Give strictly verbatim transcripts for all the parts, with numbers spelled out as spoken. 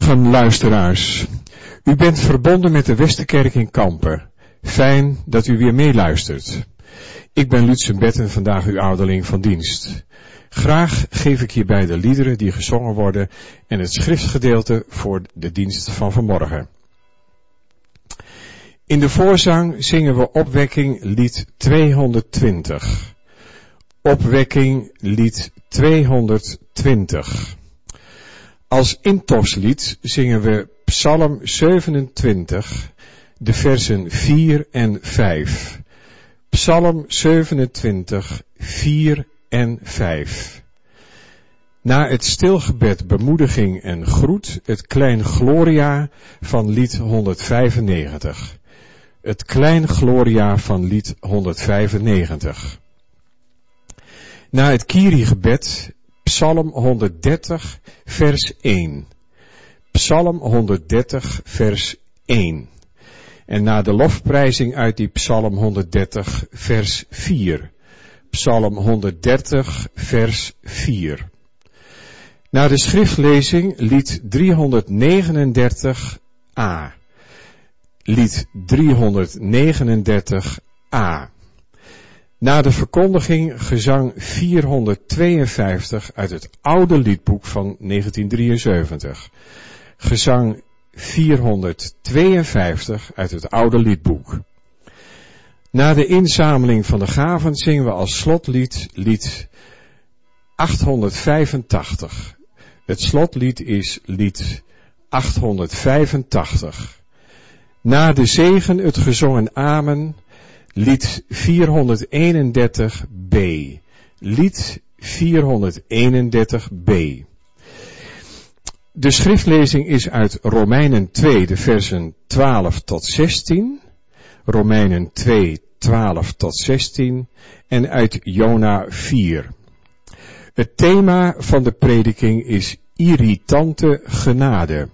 Goedemorgen luisteraars. U bent verbonden met de Westerkerk in Kampen. Fijn dat u weer meeluistert. Ik ben Lutsen Betten, vandaag uw ouderling van dienst. Graag geef ik hierbij de liederen die gezongen worden en het schriftgedeelte voor de dienst van vanmorgen. In de voorzang zingen we opwekking lied tweehonderdtwintig. Opwekking lied tweehonderdtwintig. Als intofslied zingen we Psalm zevenentwintig, de versen vier en vijf. Psalm zevenentwintig, vier en vijf. Na het stilgebed bemoediging en groet, het klein Gloria van lied honderdvijfennegentig. Het klein Gloria van lied honderdvijfennegentig. Na het Kyrie-gebed, Psalm honderddertig, vers één. Psalm honderddertig, vers één. En na de lofprijzing uit die Psalm honderddertig, vers vier. Psalm honderddertig, vers vier. Na de schriftlezing lied driehonderdnegenendertig a. Lied driehonderdnegenendertig a. Na de verkondiging gezang vierhonderdtweeënvijftig uit het oude liedboek van negentien drieënzeventig. Gezang vierhonderdtweeënvijftig uit het oude liedboek. Na de inzameling van de gaven zingen we als slotlied lied achthonderdvijfentachtig. Het slotlied is lied achthonderdvijfentachtig. Na de zegen het gezongen amen, lied vierhonderdeenendertig b. Lied vierhonderdeenendertig b. De schriftlezing is uit Romeinen twee, de versen twaalf tot zestien. Romeinen twee, twaalf tot zestien. En uit Jona vier. Het thema van de prediking is irritante genade.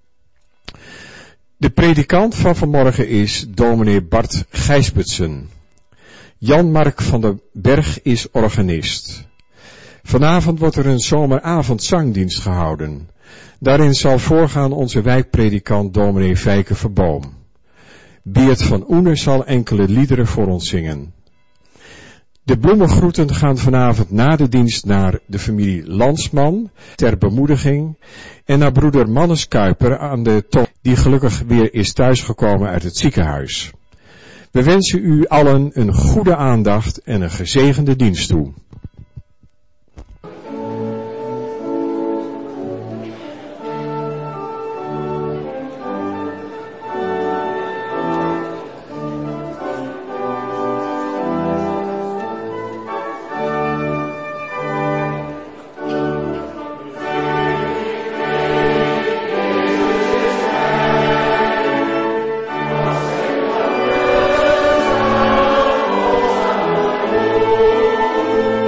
De predikant van vanmorgen is dominee Bart Gijsbertsen. Jan-Mark van den Berg is organist. Vanavond wordt er een zomeravondzangdienst gehouden. Daarin zal voorgaan onze wijkpredikant dominee Fijke Verboom. Beert van Oene zal enkele liederen voor ons zingen. De bloemengroeten gaan vanavond na de dienst naar de familie Lansman ter bemoediging en naar broeder Mannes Kuiper aan de top, die gelukkig weer is thuisgekomen uit het ziekenhuis. We wensen u allen een goede aandacht en een gezegende dienst toe. Oh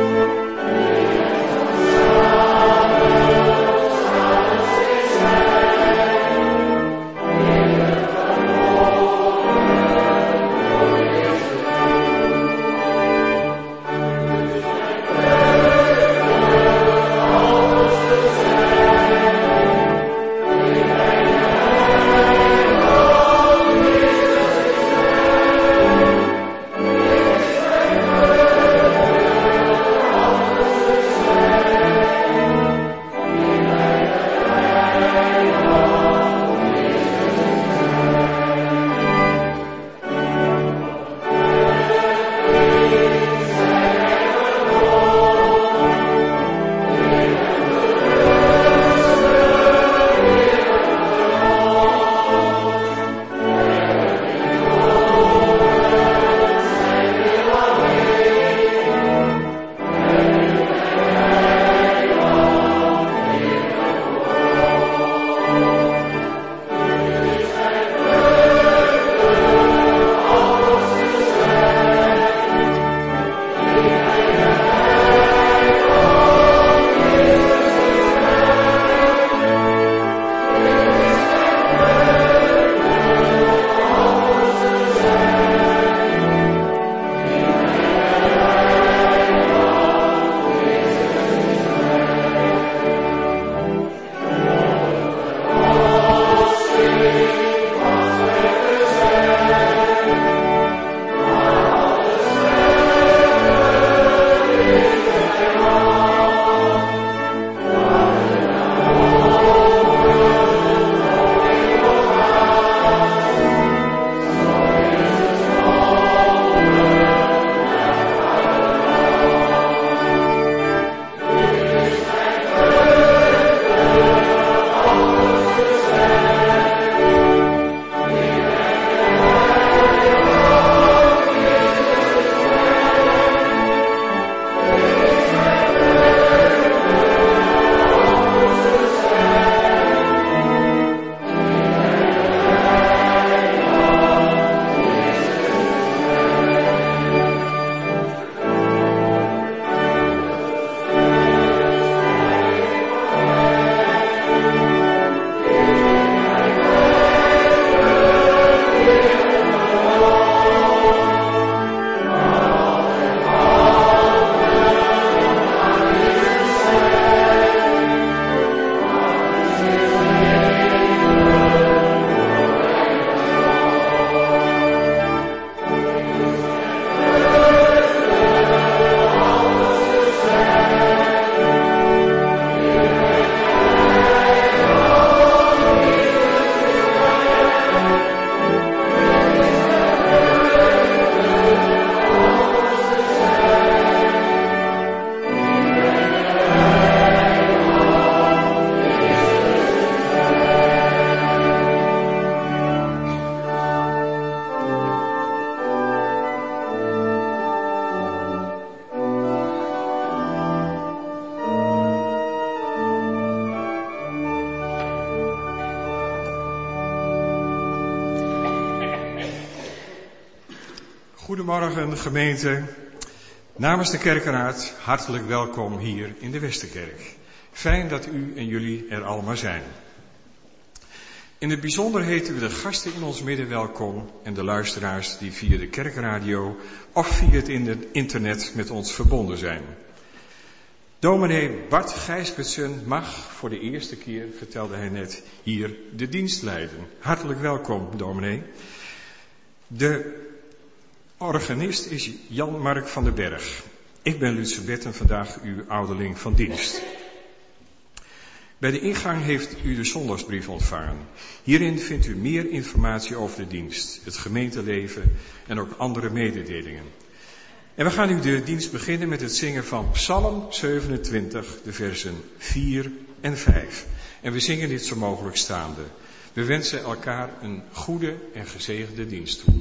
Goedemorgen gemeente. Namens de kerkenraad hartelijk welkom hier in de Westerkerk. Fijn dat u en jullie er allemaal zijn. In het bijzonder heten we de gasten in ons midden welkom en de luisteraars die via de kerkradio of via het internet met ons verbonden zijn. Dominee Bart Gijsbertsen mag voor de eerste keer, vertelde hij net, hier de dienst leiden. Hartelijk welkom, dominee. De organist is Jan-Mark van den Berg. Ik ben Lutze en vandaag uw ouderling van dienst. Bij de ingang heeft u de zondagsbrief ontvangen. Hierin vindt u meer informatie over de dienst, het gemeenteleven en ook andere mededelingen. En we gaan nu de dienst beginnen met het zingen van Psalm zevenentwintig, de versen vier en vijf. En we zingen dit zo mogelijk staande. We wensen elkaar een goede en gezegende dienst toe.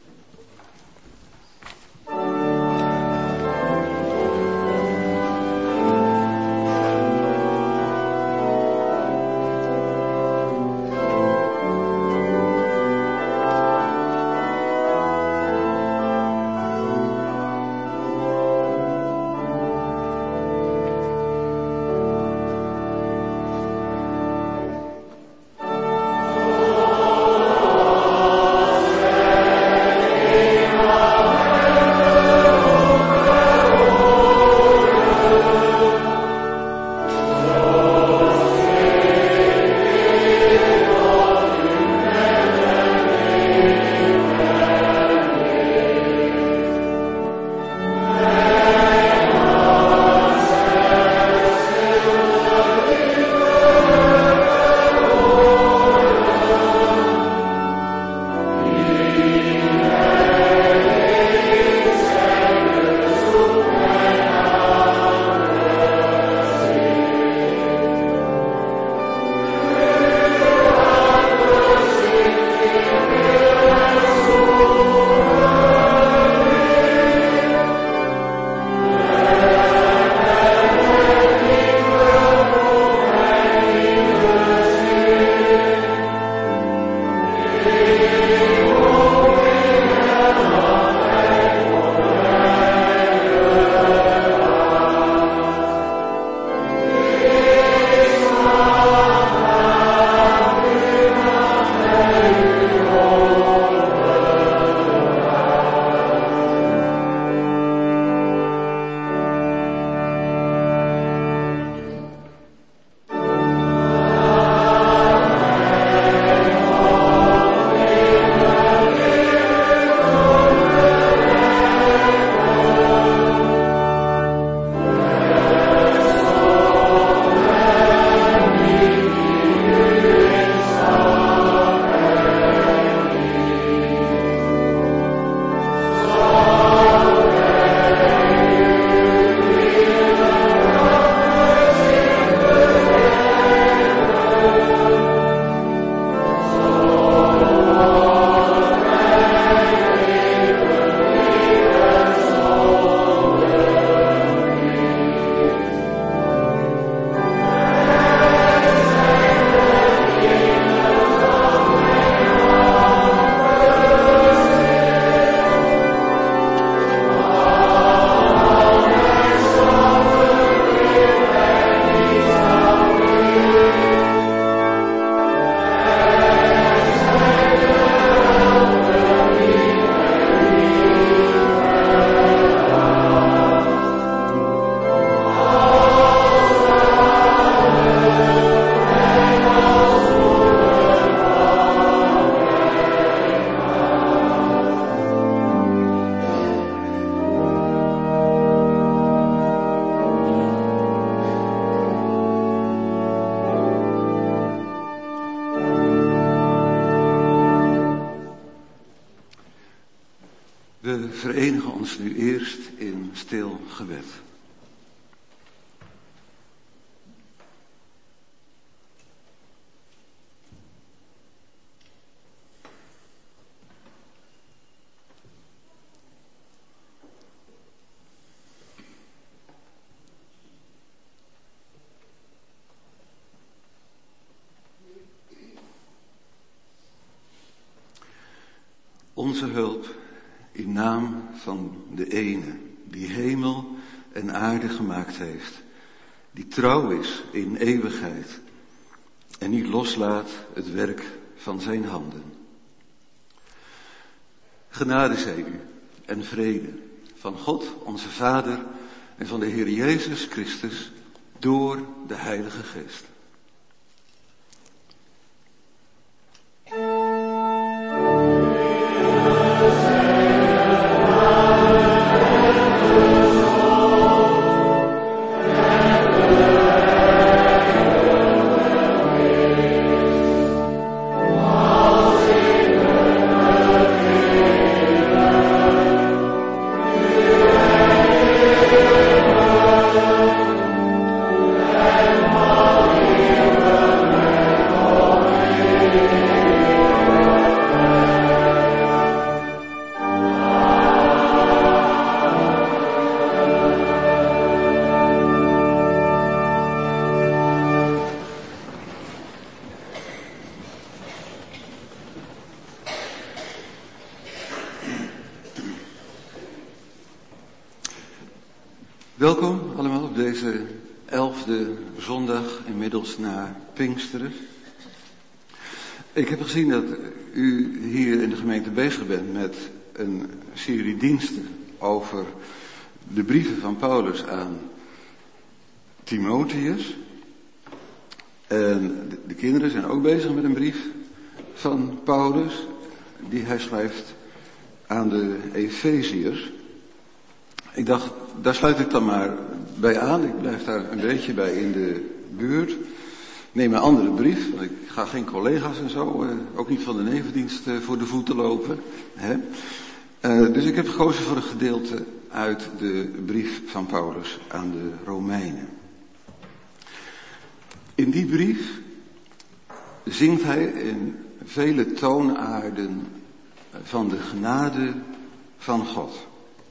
We verenigen ons nu eerst in stil gebed. Onze hulp In naam van de ene die hemel en aarde gemaakt heeft, die trouw is in eeuwigheid en niet loslaat het werk van zijn handen. Genade zij u en vrede van God onze Vader en van de Heer Jezus Christus door de Heilige Geest. Welkom allemaal op deze elfde zondag inmiddels na Pinksteren. Ik heb gezien dat u hier in de gemeente bezig bent met een serie diensten over de brieven van Paulus aan Timotheus. En de kinderen zijn ook bezig met een brief van Paulus die hij schrijft aan de Efeziërs. Ik dacht, daar sluit ik dan maar bij aan. Ik blijf daar een beetje bij in de buurt. Neem een andere brief, want ik ga geen collega's en zo, eh, ook niet van de nevendienst eh, voor de voeten lopen. Hè? Uh, dus ik heb gekozen voor een gedeelte uit de brief van Paulus aan de Romeinen. In die brief zingt hij in vele toonaarden van de genade van God.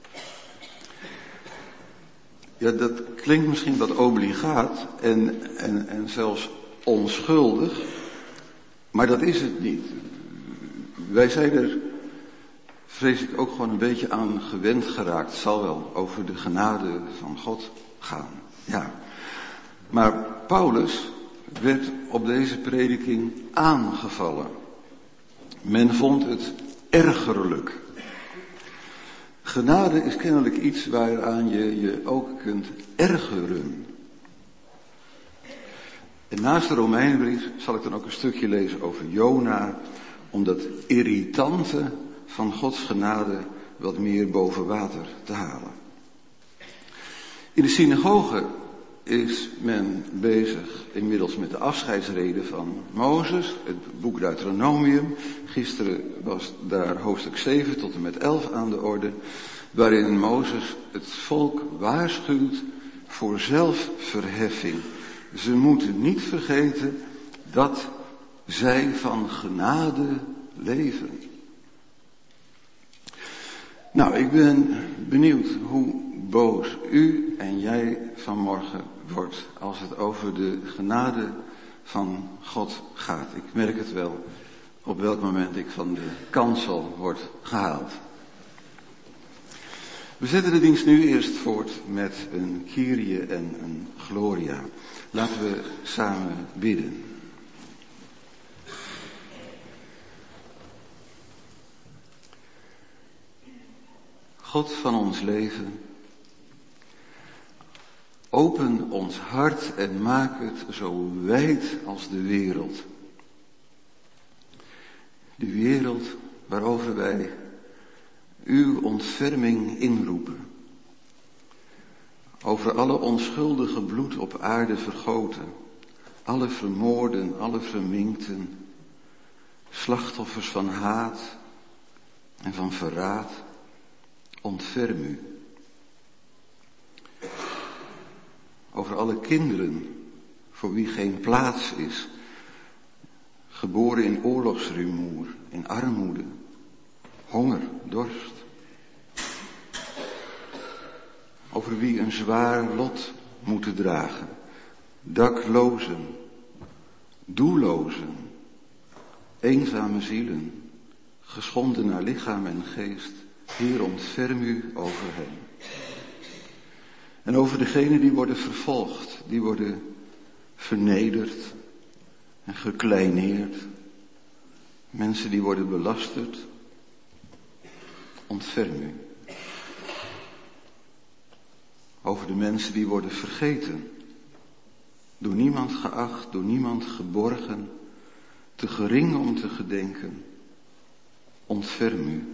Ja, dat klinkt misschien wat obligaat en, en, en zelfs onschuldig, maar dat is het niet. Wij zijn er, vrees ik, ook gewoon een beetje aan gewend geraakt. Het zal wel over de genade van God gaan, ja. Maar Paulus werd op deze prediking aangevallen. Men vond het ergerlijk. Genade is kennelijk iets waaraan je je ook kunt ergeren. En naast de Romeinenbrief zal ik dan ook een stukje lezen over Jona, om dat irritante van Gods genade wat meer boven water te halen. In de synagoge is men bezig inmiddels met de afscheidsrede van Mozes, het boek Deuteronomium. Gisteren was daar hoofdstuk zeven tot en met elf aan de orde, waarin Mozes het volk waarschuwt voor zelfverheffing. Ze moeten niet vergeten dat zij van genade leven. Nou, ik ben benieuwd hoe boos u en jij vanmorgen wordt als het over de genade van God gaat. Ik merk het wel op welk moment ik van de kansel word gehaald. We zetten de dienst nu eerst voort met een Kyrie en een Gloria. Laten we samen bidden. God van ons leven, open ons hart en maak het zo wijd als de wereld. De wereld waarover wij uw ontferming inroepen. Over alle onschuldige bloed op aarde vergoten. Alle vermoorden, alle verminkten. Slachtoffers van haat en van verraad. Ontferm u. Over alle kinderen voor wie geen plaats is. Geboren in oorlogsrumoer, in armoede, honger, dorst. Over wie een zwaar lot moeten dragen. Daklozen, doellozen, eenzame zielen, geschonden naar lichaam en geest, Heer, ontferm u over hen. En over degenen die worden vervolgd, die worden vernederd en gekleineerd. Mensen die worden belasterd. Ontferm u. Over de mensen die worden vergeten. Door niemand geacht, door niemand geborgen. Te gering om te gedenken. Ontferm u.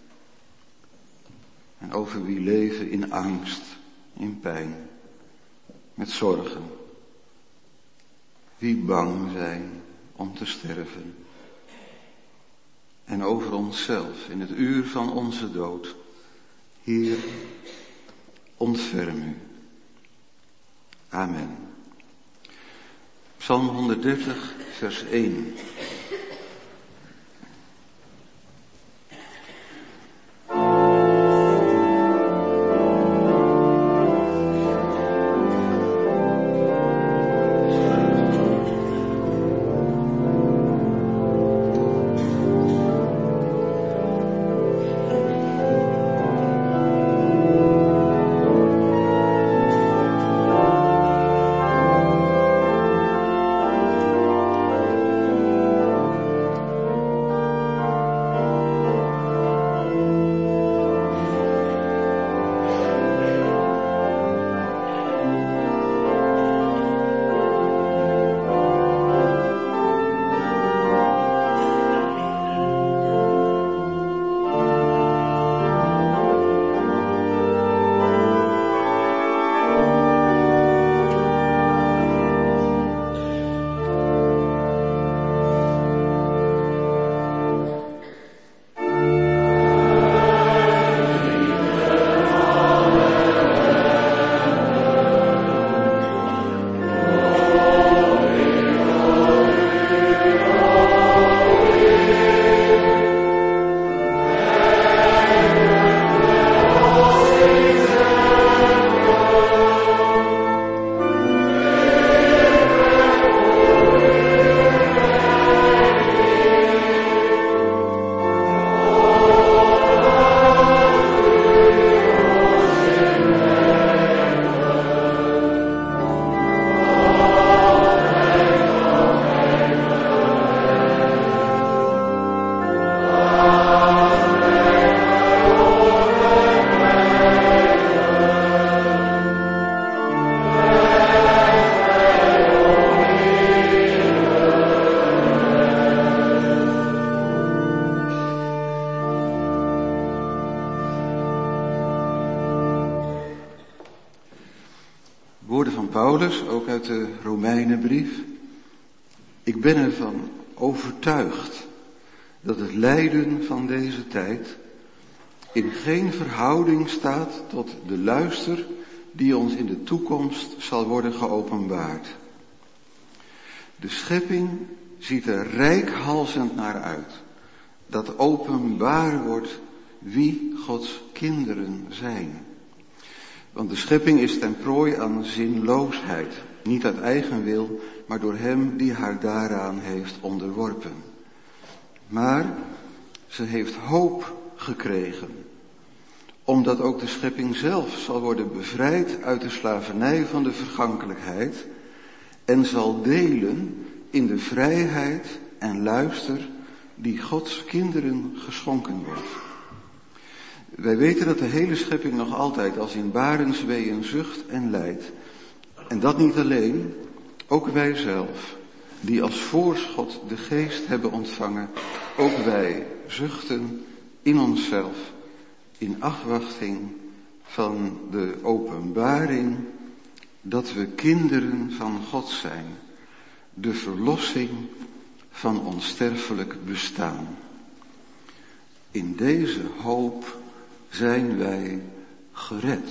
En over wie leven in angst, in pijn, met zorgen. Wie bang zijn om te sterven. En over onszelf in het uur van onze dood. Heer, ontferm u. Amen. Psalm honderddertig, vers één. Woorden van Paulus, ook uit de Romeinenbrief. Ik ben ervan overtuigd dat het lijden van deze tijd in geen verhouding staat tot de luister die ons in de toekomst zal worden geopenbaard. De schepping ziet er reikhalzend naar uit dat openbaar wordt wie Gods kinderen zijn. Want de schepping is ten prooi aan zinloosheid, niet uit eigen wil, maar door hem die haar daaraan heeft onderworpen. Maar ze heeft hoop gekregen, omdat ook de schepping zelf zal worden bevrijd uit de slavernij van de vergankelijkheid en zal delen in de vrijheid en luister die Gods kinderen geschonken wordt. Wij weten dat de hele schepping nog altijd als in barensweeën zucht en lijdt. En dat niet alleen, ook wij zelf, die als voorschot de geest hebben ontvangen, ook wij zuchten in onszelf in afwachting van de openbaring dat we kinderen van God zijn, de verlossing van onsterfelijk bestaan. In deze hoop zijn wij gered.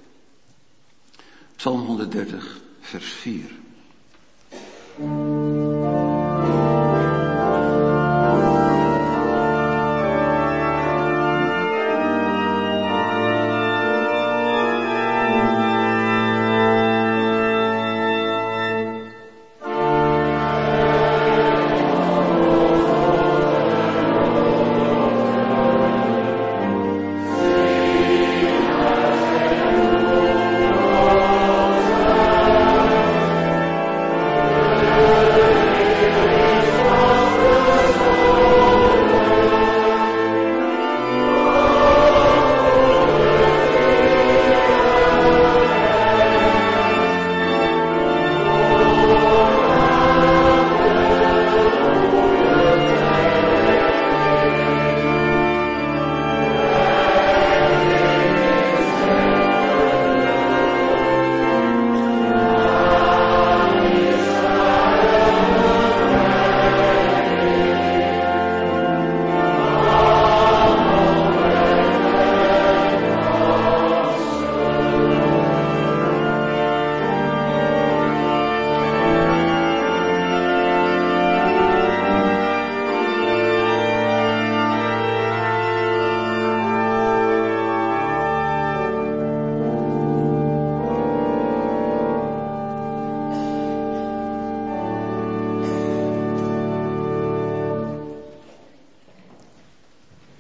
Psalm honderddertig, vers vier. Amen.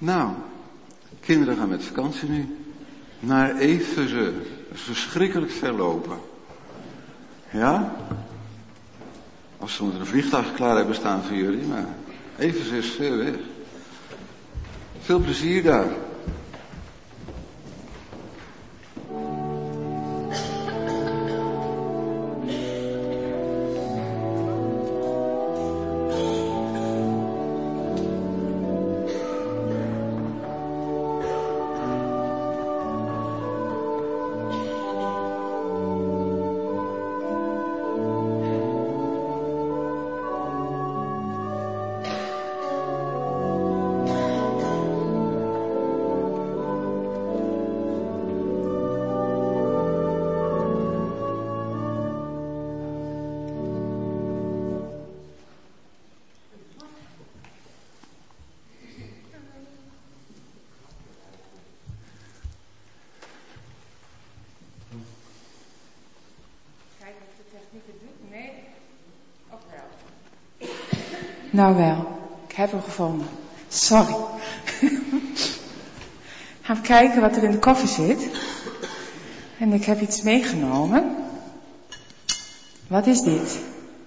Nou, kinderen gaan met vakantie nu. Naar Efeze. Dat is verschrikkelijk ver lopen. Ja? Of ze moeten een vliegtuig klaar hebben staan voor jullie, maar Efeze is ver weg. Veel plezier daar. Nou wel, ik heb hem gevonden. Sorry. Gaan we kijken wat er in de koffer zit. En ik heb iets meegenomen. Wat is dit?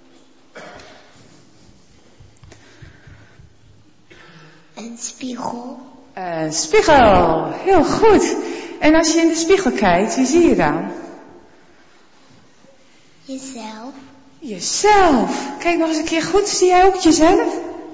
Een spiegel. Een spiegel, heel goed. En als je in de spiegel kijkt, wie zie je dan? Jezelf. Jezelf. Kijk nog eens een keer goed. Zie jij ook jezelf?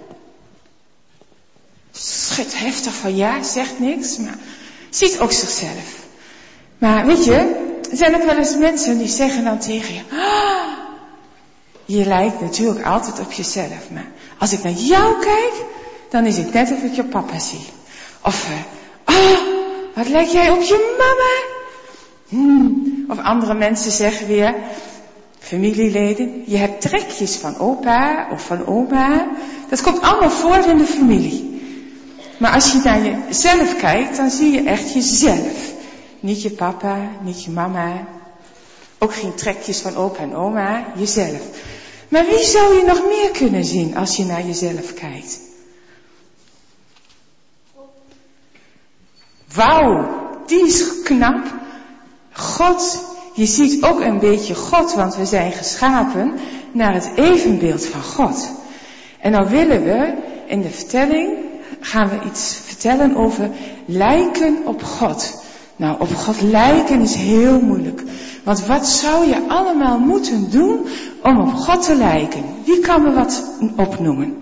Schudt heftig van ja, zegt niks, maar ziet ook zichzelf. Maar weet je, er zijn ook wel eens mensen die zeggen dan tegen je, ah, je lijkt natuurlijk altijd op jezelf, maar als ik naar jou kijk, dan is het net of ik je papa zie. Of, ah, uh, oh, wat lijk jij op je mama? Hmm. Of andere mensen zeggen weer, familieleden, je hebt trekjes van opa of van oma. Dat komt allemaal voor in de familie. Maar als je naar jezelf kijkt, dan zie je echt jezelf. Niet je papa, niet je mama. Ook geen trekjes van opa en oma, jezelf. Maar wie zou je nog meer kunnen zien als je naar jezelf kijkt? Wauw, die is knap. God, je ziet ook een beetje God, want we zijn geschapen naar het evenbeeld van God. En nou willen we in de vertelling, gaan we iets vertellen over lijken op God. Nou, op God lijken is heel moeilijk. Want wat zou je allemaal moeten doen om op God te lijken? Wie kan me wat opnoemen?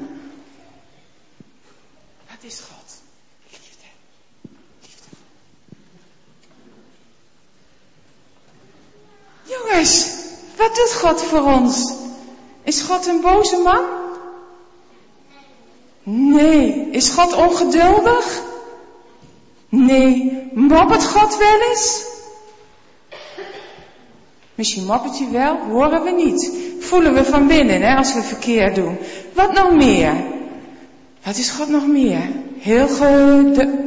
Wat is God? Liefde. Liefde. Jongens, wat doet God voor ons? Is God een boze man? Nee. Is God ongeduldig? Nee. Moppert God wel eens? Misschien moppert hij wel, horen we niet. Voelen we van binnen, hè, als we verkeerd doen. Wat nog meer? Wat is God nog meer? Heel gede...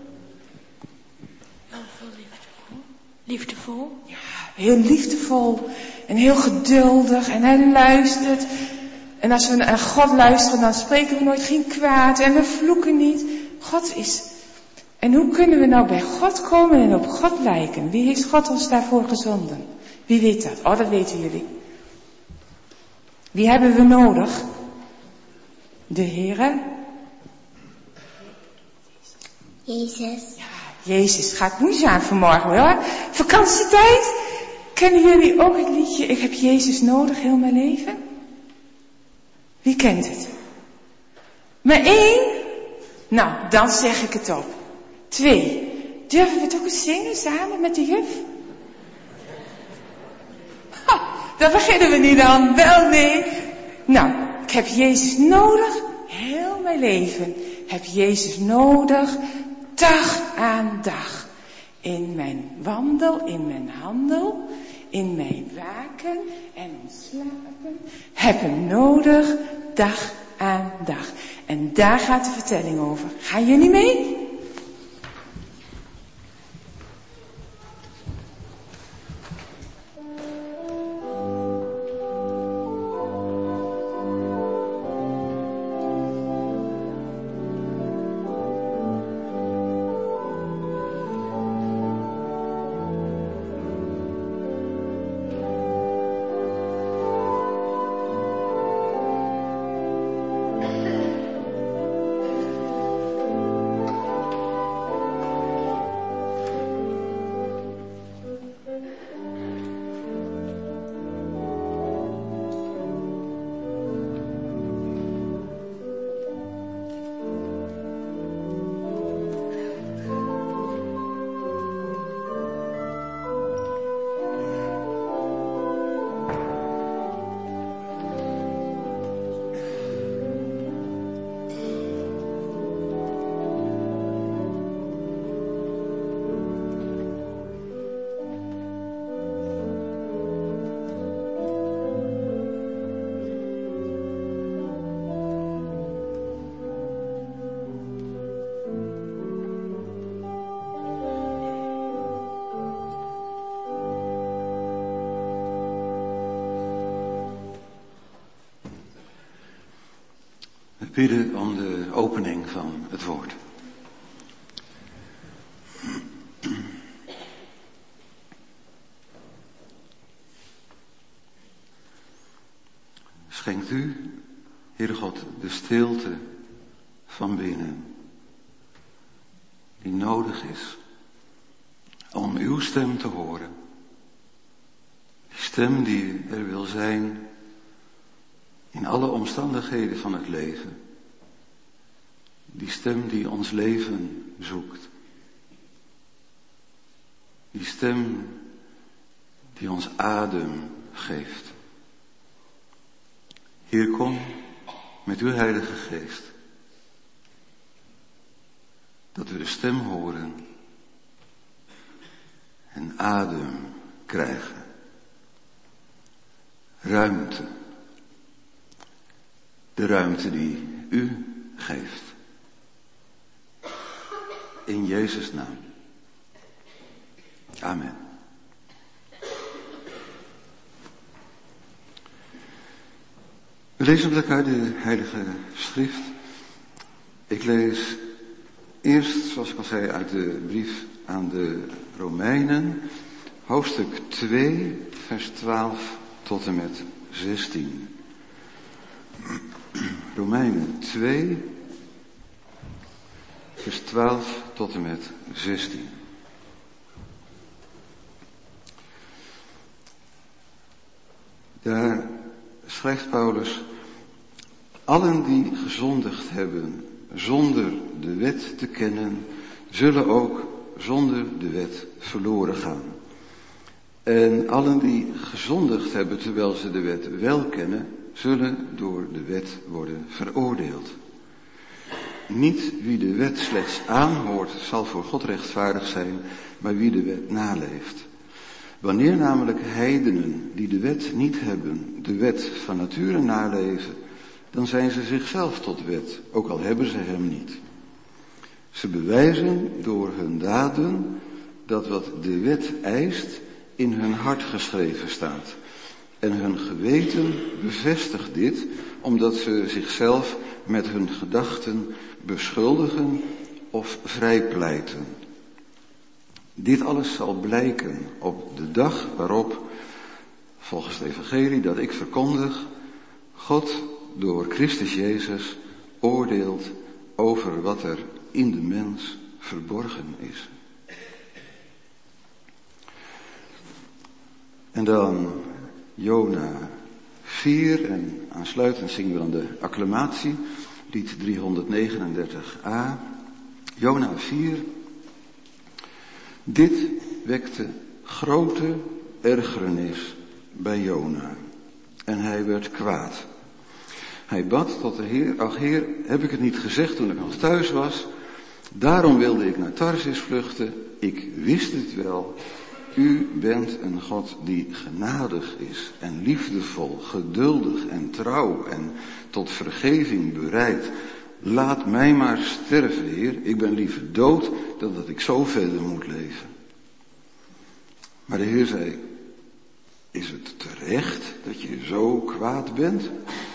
Liefdevol. Ja, heel liefdevol. En heel geduldig. En hij luistert. En als we naar God luisteren, dan spreken we nooit geen kwaad. En we vloeken niet. God is... En hoe kunnen we nou bij God komen en op God lijken? Wie heeft God ons daarvoor gezonden? Wie weet dat? Oh, dat weten jullie. Wie hebben we nodig? De Heere. Jezus. Ja, Jezus. Gaat moeizaam vanmorgen hoor. Vakantietijd. Kennen jullie ook het liedje Ik heb Jezus nodig heel mijn leven? Wie kent het? Maar één? Nou, dan zeg ik het op. Twee. Durven we het ook eens zingen samen met de juf? Ha, daar beginnen we niet aan. Wel nee. Nou, ik heb Jezus nodig heel mijn leven. Ik heb Jezus nodig dag aan dag. In mijn wandel, in mijn handel, in mijn waken en ontslapen. Heb hem nodig dag aan dag. En daar gaat de vertelling over. Gaan jullie mee? We bidden om de opening van het woord. Schenkt u, Heere God, de stilte van binnen, die nodig is om uw stem te horen. Die stem die er wil zijn in alle omstandigheden van het leven. Die stem die ons leven zoekt. Die stem die ons adem geeft. Heer, kom met uw Heilige Geest. Dat we de stem horen en adem krijgen. Ruimte. De ruimte die u geeft. In Jezus' naam. Amen. We lezen met elkaar de Heilige Schrift. Ik lees eerst, zoals ik al zei, uit de brief aan de Romeinen, hoofdstuk twee, vers twaalf tot en met zestien. Romeinen twee, vers twaalf tot en met zestien. Daar schrijft Paulus: allen die gezondigd hebben zonder de wet te kennen, zullen ook zonder de wet verloren gaan. En allen die gezondigd hebben terwijl ze de wet wel kennen, zullen door de wet worden veroordeeld. Niet wie de wet slechts aanhoort, zal voor God rechtvaardig zijn, maar wie de wet naleeft. Wanneer namelijk heidenen die de wet niet hebben, de wet van nature naleven, dan zijn ze zichzelf tot wet, ook al hebben ze hem niet. Ze bewijzen door hun daden dat wat de wet eist in hun hart geschreven staat. En hun geweten bevestigt dit, omdat ze zichzelf met hun gedachten beschuldigen of vrijpleiten. Dit alles zal blijken op de dag waarop, volgens het evangelie dat ik verkondig, God door Christus Jezus oordeelt over wat er in de mens verborgen is. En dan Jona vier, en aansluitend zingen we dan de acclamatie, lied driehonderdnegenendertig a. Jona vier. Dit wekte grote ergernis bij Jona en hij werd kwaad. Hij bad tot de Heer: ach Heer, heb ik het niet gezegd toen ik nog thuis was? Daarom wilde ik naar Tarsis vluchten. Ik wist het wel. U bent een God die genadig is en liefdevol, geduldig en trouw en tot vergeving bereid. Laat mij maar sterven, Heer. Ik ben liever dood dan dat ik zo verder moet leven. Maar de Heer zei: is het terecht dat je zo kwaad bent?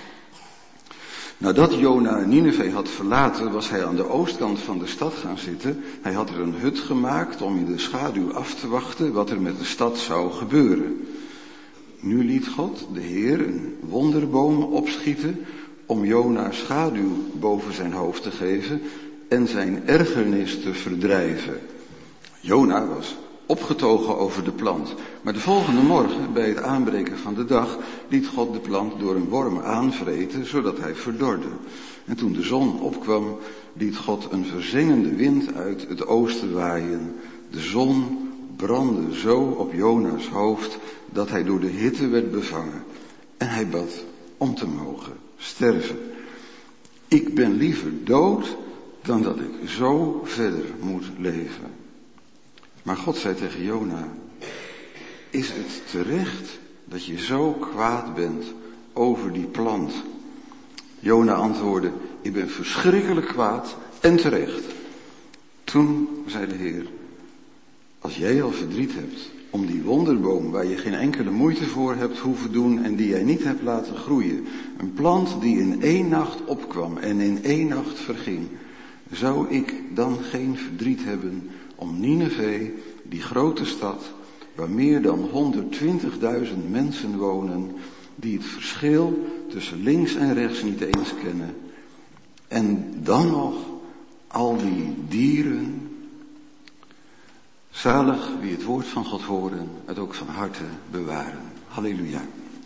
Nadat Jona Nineve had verlaten, was hij aan de oostkant van de stad gaan zitten. Hij had er een hut gemaakt om in de schaduw af te wachten wat er met de stad zou gebeuren. Nu liet God, de Heer, een wonderboom opschieten om Jona schaduw boven zijn hoofd te geven en zijn ergernis te verdrijven. Jona was opgetogen over de plant, maar de volgende morgen, bij het aanbreken van de dag, liet God de plant door een worm aanvreten, zodat hij verdorde. En toen de zon opkwam, liet God een verzengende wind uit het oosten waaien. De zon brandde zo op Jona's hoofd, dat hij door de hitte werd bevangen. En hij bad om te mogen sterven. Ik ben liever dood dan dat ik zo verder moet leven. Maar God zei tegen Jona: is het terecht dat je zo kwaad bent over die plant? Jona antwoordde: ik ben verschrikkelijk kwaad en terecht. Toen zei de Heer: als jij al verdriet hebt om die wonderboom waar je geen enkele moeite voor hebt hoeven doen en die jij niet hebt laten groeien. Een plant die in één nacht opkwam en in één nacht verging. Zou ik dan geen verdriet hebben om Nineve, die grote stad, waar meer dan honderdtwintigduizend mensen wonen, die het verschil tussen links en rechts niet eens kennen. En dan nog al die dieren. Zalig wie het woord van God horen, het ook van harte bewaren. Halleluja.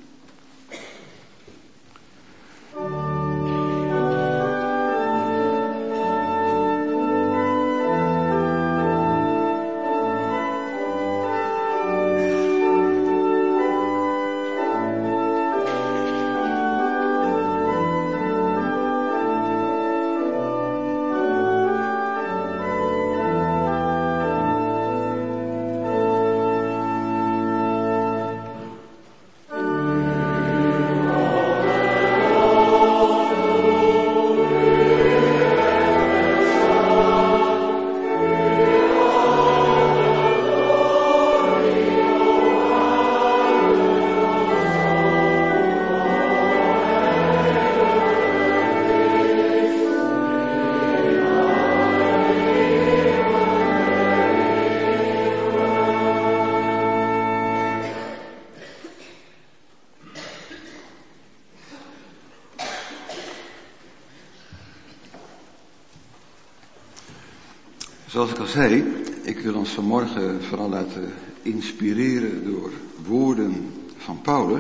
Zoals ik al zei, ik wil ons vanmorgen vooral laten inspireren door woorden van Paulus.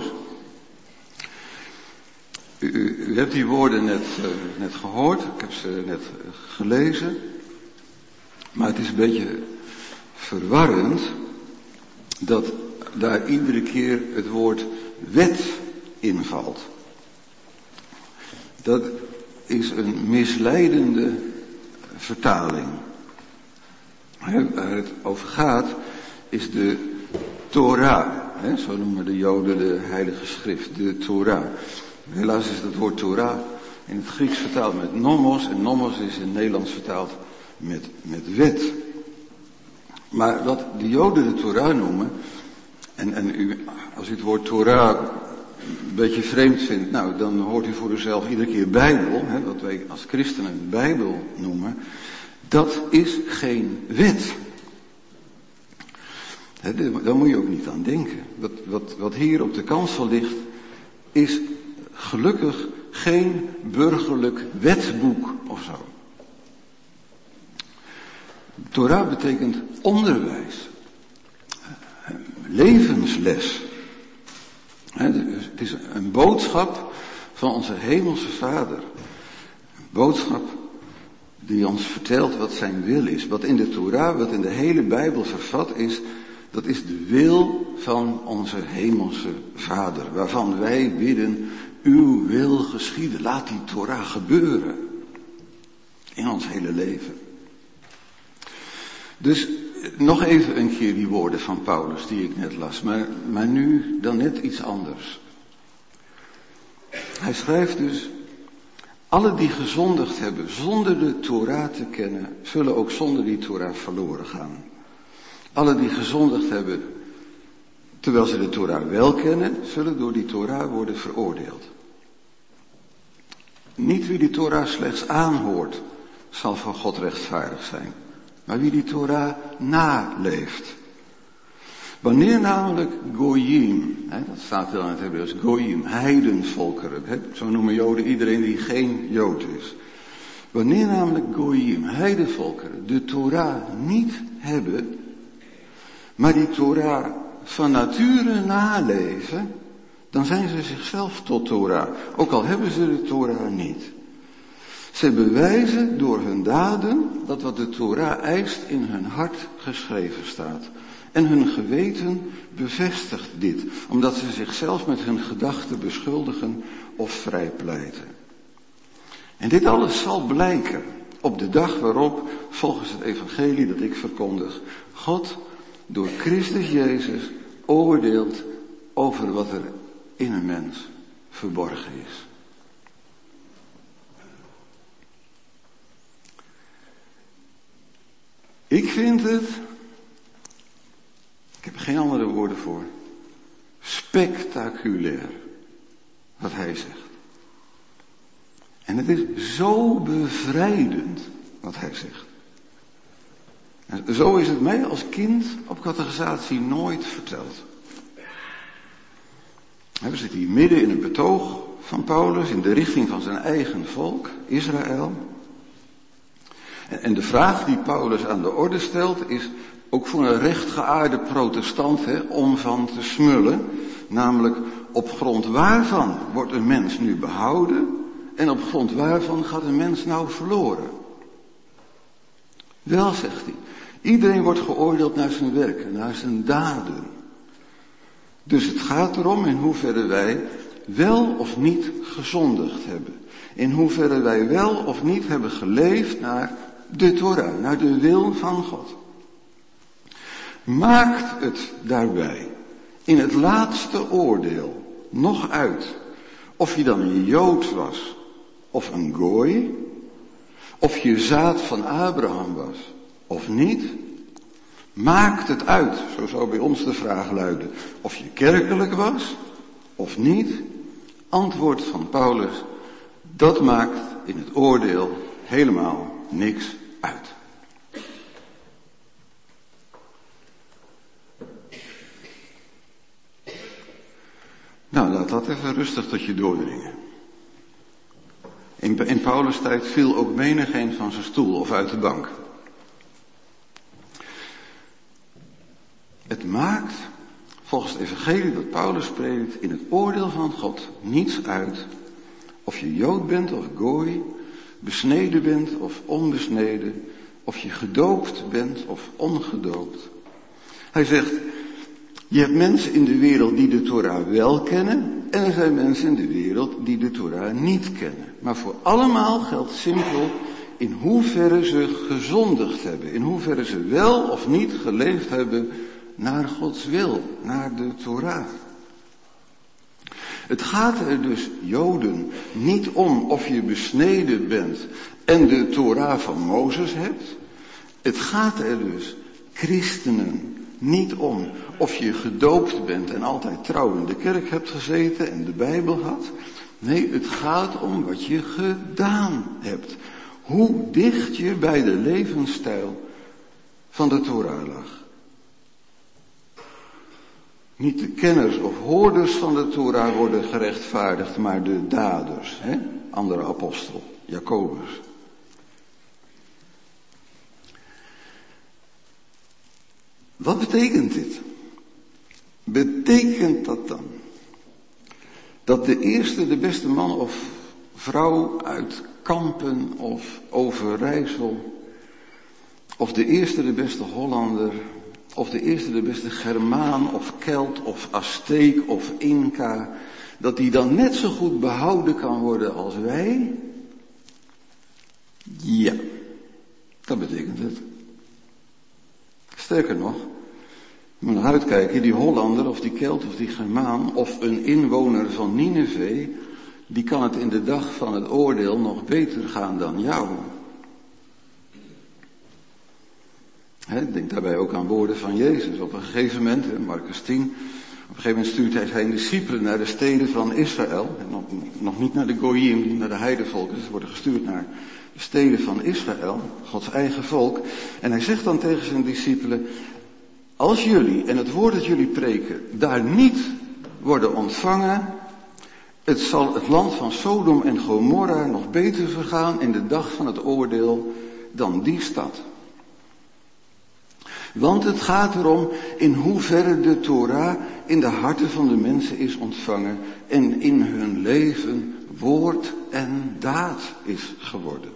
U, u, u hebt die woorden net, uh, net gehoord, ik heb ze net uh, gelezen. Maar het is een beetje verwarrend dat daar iedere keer het woord wet invalt. Dat is een misleidende vertaling. Waar het over gaat is de Torah. Hè, zo noemen de Joden de heilige schrift, de Torah. Helaas is dat woord Torah in het Grieks vertaald met nomos. En nomos is in het Nederlands vertaald met, met wet. Maar wat de Joden de Torah noemen. En, en u, als u het woord Torah een beetje vreemd vindt. Nou, dan hoort u voor uzelf iedere keer Bijbel. Hè, wat wij als christenen Bijbel noemen. Dat is geen wet. He, daar moet je ook niet aan denken. Wat, wat, wat hier op de kansel ligt, is gelukkig geen burgerlijk wetboek of zo. Torah betekent onderwijs, levensles. He, het is een boodschap van onze hemelse Vader. Een boodschap die ons vertelt wat zijn wil is. Wat in de Torah, wat in de hele Bijbel vervat is, dat is de wil van onze hemelse Vader. Waarvan wij bidden, uw wil geschieden. Laat die Torah gebeuren. In ons hele leven. Dus nog even een keer die woorden van Paulus die ik net las. Maar, maar nu dan net iets anders. Hij schrijft dus: alle die gezondigd hebben zonder de Torah te kennen, zullen ook zonder die Torah verloren gaan. Alle die gezondigd hebben, terwijl ze de Torah wel kennen, zullen door die Torah worden veroordeeld. Niet wie die Torah slechts aanhoort, zal van God rechtvaardig zijn, maar wie die Torah naleeft. Wanneer namelijk Goyim, hè, dat staat wel in het Hebreeuws, Goyim, heidenvolkeren, hè, zo noemen Joden iedereen die geen Jood is. Wanneer namelijk Goyim, heidenvolkeren, de Torah niet hebben, maar die Torah van nature naleven, dan zijn ze zichzelf tot Torah, ook al hebben ze de Torah niet. Ze bewijzen door hun daden dat wat de Torah eist in hun hart geschreven staat. En hun geweten bevestigt dit, omdat ze zichzelf met hun gedachten beschuldigen of vrijpleiten. En dit alles zal blijken op de dag waarop, volgens het evangelie dat ik verkondig, God door Christus Jezus oordeelt over wat er in een mens verborgen is. Ik vind het, ik heb er geen andere woorden voor. Spectaculair, wat hij zegt. En het is zo bevrijdend, wat hij zegt. En zo is het mij als kind op catechisatie nooit verteld. We zitten hier midden in een betoog van Paulus in de richting van zijn eigen volk, Israël. En de vraag die Paulus aan de orde stelt is ook voor een rechtgeaarde protestant hè, om van te smullen. Namelijk, op grond waarvan wordt een mens nu behouden en op grond waarvan gaat een mens nou verloren? Wel, zegt hij, iedereen wordt geoordeeld naar zijn werken, naar zijn daden. Dus het gaat erom in hoeverre wij wel of niet gezondigd hebben. In hoeverre wij wel of niet hebben geleefd naar de Torah, naar de wil van God. Maakt het daarbij in het laatste oordeel nog uit of je dan een Jood was of een Gooi, of je zaad van Abraham was of niet? Maakt het uit, zo zou bij ons de vraag luiden, of je kerkelijk was of niet? Antwoord van Paulus, dat maakt in het oordeel helemaal niks uit. Nou, laat dat even rustig tot je doordringen. In, in Paulus' tijd viel ook menigeen van zijn stoel of uit de bank. Het maakt, volgens het evangelie dat Paulus predikt, in het oordeel van God niets uit of je Jood bent of Gooi, besneden bent of onbesneden, of je gedoopt bent of ongedoopt. Hij zegt, je hebt mensen in de wereld die de Torah wel kennen en er zijn mensen in de wereld die de Torah niet kennen. Maar voor allemaal geldt simpel in hoeverre ze gezondigd hebben, in hoeverre ze wel of niet geleefd hebben naar Gods wil, naar de Torah. Het gaat er dus, Joden, niet om of je besneden bent en de Torah van Mozes hebt. Het gaat er dus, christenen, niet om of je gedoopt bent en altijd trouw in de kerk hebt gezeten en de Bijbel had. Nee, het gaat om wat je gedaan hebt. Hoe dicht je bij de levensstijl van de Torah lag. Niet de kenners of hoorders van de Torah worden gerechtvaardigd, maar de daders. Hè? Andere apostel, Jacobus. Wat betekent dit? Betekent dat dan dat de eerste, de beste man of vrouw uit Kampen of Overijssel, of de eerste, de beste Hollander, of de eerste, de beste Germaan of Kelt of Azteek of Inca, dat die dan net zo goed behouden kan worden als wij? Ja, dat betekent het. Sterker nog, je moet naar uitkijken, die Hollander of die Kelt of die Germaan of een inwoner van Nineve, die kan het in de dag van het oordeel nog beter gaan dan jou. He, denk daarbij ook aan woorden van Jezus. Op een gegeven moment, he, Marcus tien, op een gegeven moment stuurt hij zijn discipelen naar de steden van Israël. En nog, nog niet naar de Goyim, niet naar de heidevolken, ze worden gestuurd naar de steden van Israël, Gods eigen volk. En hij zegt dan tegen zijn discipelen, als jullie en het woord dat jullie preken daar niet worden ontvangen, het zal het land van Sodom en Gomorra nog beter vergaan in de dag van het oordeel dan die stad. Want het gaat erom in hoeverre de Torah in de harten van de mensen is ontvangen en in hun leven woord en daad is geworden.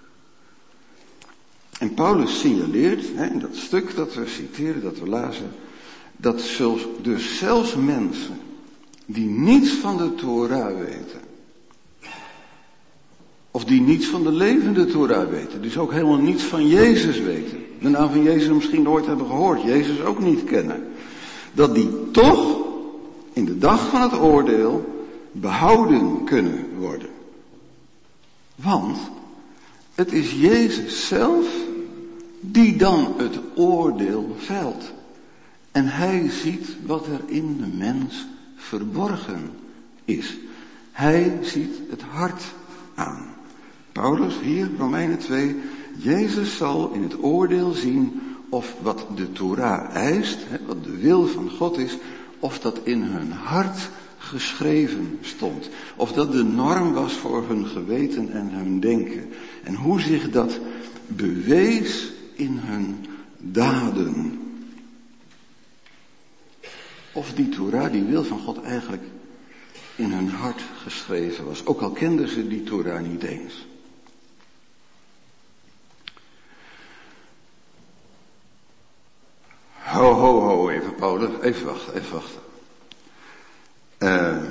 En Paulus signaleert, hè, in dat stuk dat we citeren, dat we lazen, dat zelfs, dus zelfs mensen die niets van de Torah weten, of die niets van de levende Torah weten, dus ook helemaal niets van Jezus weten, de naam van Jezus misschien nooit hebben gehoord, Jezus ook niet kennen, dat die toch in de dag van het oordeel behouden kunnen worden. Want het is Jezus zelf die dan het oordeel velt. En hij ziet wat er in de mens verborgen is. Hij ziet het hart aan. Paulus, hier, Romeinen twee, Jezus zal in het oordeel zien of wat de Torah eist, wat de wil van God is, of dat in hun hart geschreven stond. Of dat de norm was voor hun geweten en hun denken. En hoe zich dat bewees in hun daden. Of die Torah, die wil van God, eigenlijk in hun hart geschreven was. Ook al kenden ze die Torah niet eens. Ho, ho, ho, even Paulus, even wachten, even wachten. Uh,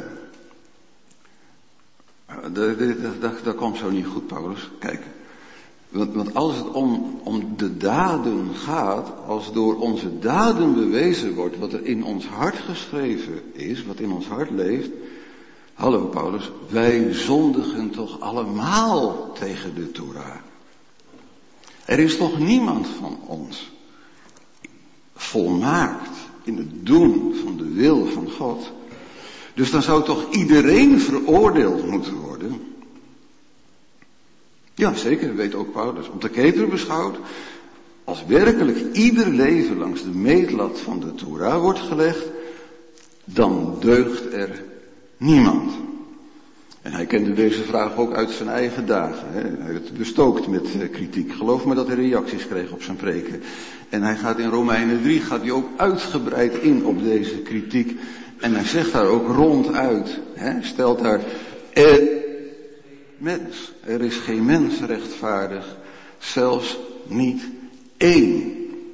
dat, dat, dat, dat komt zo niet goed, Paulus. Kijk, want, want als het om, om de daden gaat, als door onze daden bewezen wordt wat er in ons hart geschreven is, wat in ons hart leeft. Hallo Paulus, wij zondigen toch allemaal tegen de Torah. Er is toch niemand van ons volmaakt in het doen van de wil van God. Dus dan zou toch iedereen veroordeeld moeten worden? Ja, zeker, weet ook Paulus. Op de keter beschouwd, als werkelijk ieder leven langs de meetlat van de Torah wordt gelegd, dan deugt er niemand. En hij kende deze vraag ook uit zijn eigen dagen. Hè. Hij werd bestookt met uh, kritiek. Geloof me dat hij reacties kreeg op zijn preken. En hij gaat in Romeinen drie gaat hij ook uitgebreid in op deze kritiek. En hij zegt daar ook ronduit, hè, stelt daar, er, mens, er is geen mens rechtvaardig, zelfs niet één.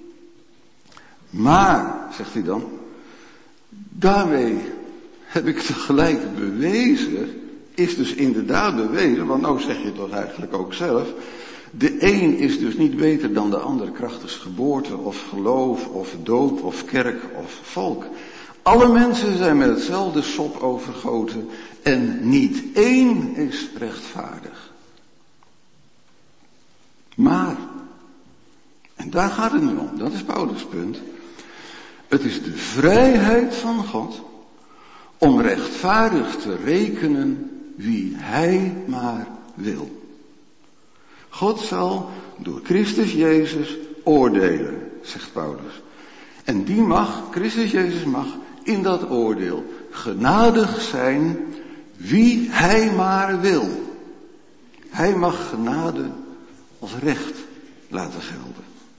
Maar, zegt hij dan, daarmee heb ik tegelijk bewezen, is dus inderdaad bewezen, want nou zeg je toch eigenlijk ook zelf, de een is dus niet beter dan de ander krachtens geboorte of geloof of doop of kerk of volk. Alle mensen zijn met hetzelfde sop overgoten en niet één is rechtvaardig. Maar, en daar gaat het nu om, dat is Paulus' punt. Het is de vrijheid van God om rechtvaardig te rekenen wie hij maar wil. God zal door Christus Jezus oordelen, zegt Paulus. En die mag, Christus Jezus mag, in dat oordeel genadig zijn wie hij maar wil. Hij mag genade als recht laten gelden.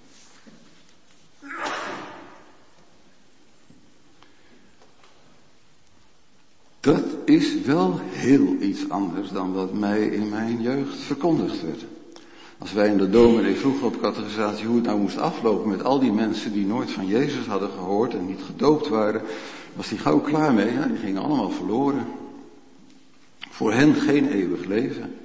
Dat is wel heel iets anders dan wat mij in mijn jeugd verkondigd werd. Als wij in de dominee vroegen op catechisatie hoe het nou moest aflopen met al die mensen die nooit van Jezus hadden gehoord en niet gedoopt waren, was die gauw klaar mee. Ja, die gingen allemaal verloren. Voor hen geen eeuwig leven.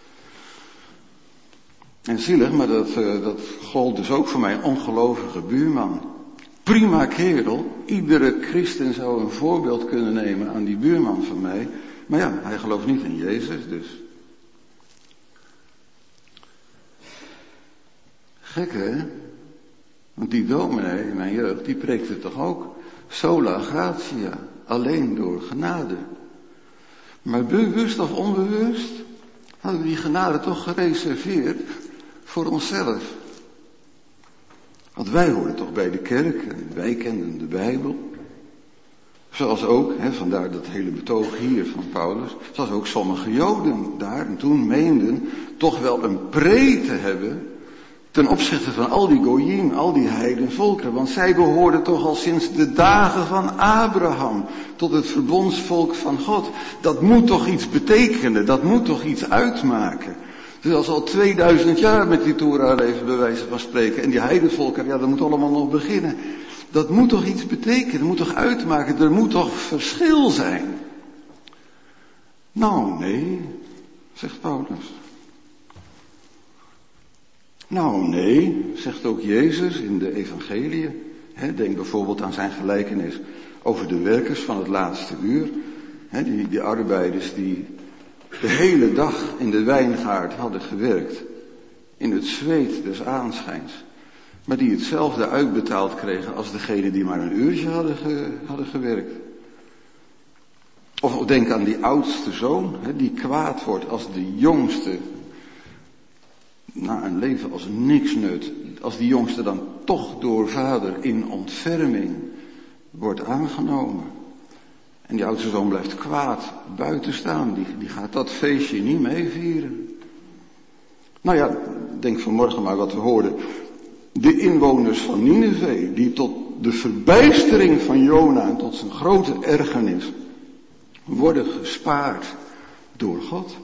En zielig, maar dat, uh, dat gold dus ook voor mijn ongelovige buurman. Prima kerel, iedere christen zou een voorbeeld kunnen nemen aan die buurman van mij. Maar ja, hij gelooft niet in Jezus, dus. Gek hè? Want die dominee in mijn jeugd, die preekte toch ook sola gratia, alleen door genade. Maar bewust of onbewust hadden we die genade toch gereserveerd voor onszelf. Want wij hoorden toch bij de kerk en wij kenden de Bijbel. Zoals ook, hè, vandaar dat hele betoog hier van Paulus, zoals ook sommige Joden daar en toen meenden toch wel een pre te hebben ten opzichte van al die goyim, al die heidenvolkeren. Want zij behoorden toch al sinds de dagen van Abraham tot het verbondsvolk van God. Dat moet toch iets betekenen, dat moet toch iets uitmaken. Dus als al tweeduizend jaar met die Torah leven bij wijze van spreken. En die heidenvolkeren, ja dat moet allemaal nog beginnen. Dat moet toch iets betekenen, dat moet toch uitmaken, er moet toch verschil zijn. Nou nee, zegt Paulus. Nou nee, zegt ook Jezus in de evangeliën. Denk bijvoorbeeld aan zijn gelijkenis over de werkers van het laatste uur. He, die, die arbeiders die de hele dag in de wijngaard hadden gewerkt. In het zweet des aanschijns. maar die hetzelfde uitbetaald kregen als degenen die maar een uurtje hadden, ge, hadden gewerkt. Of denk aan die oudste zoon, hè, die kwaad wordt als de jongste na een leven als niks nut. Als die jongste dan toch door vader in ontferming wordt aangenomen. En die oudste zoon blijft kwaad buiten staan. Die, die gaat dat feestje niet meevieren. Nou ja, denk vanmorgen maar wat we hoorden. De inwoners van Nineve, die tot de verbijstering van Jona en tot zijn grote ergernis worden gespaard door God.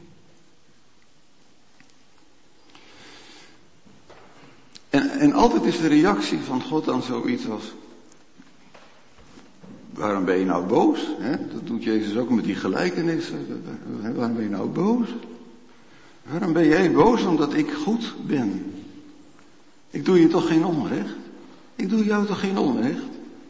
En, en altijd is de reactie van God dan zoiets als: waarom ben je nou boos? He, dat doet Jezus ook met die gelijkenissen. Waarom ben je nou boos? Waarom ben jij boos? Omdat ik goed ben. Ik doe je toch geen onrecht? Ik doe jou toch geen onrecht?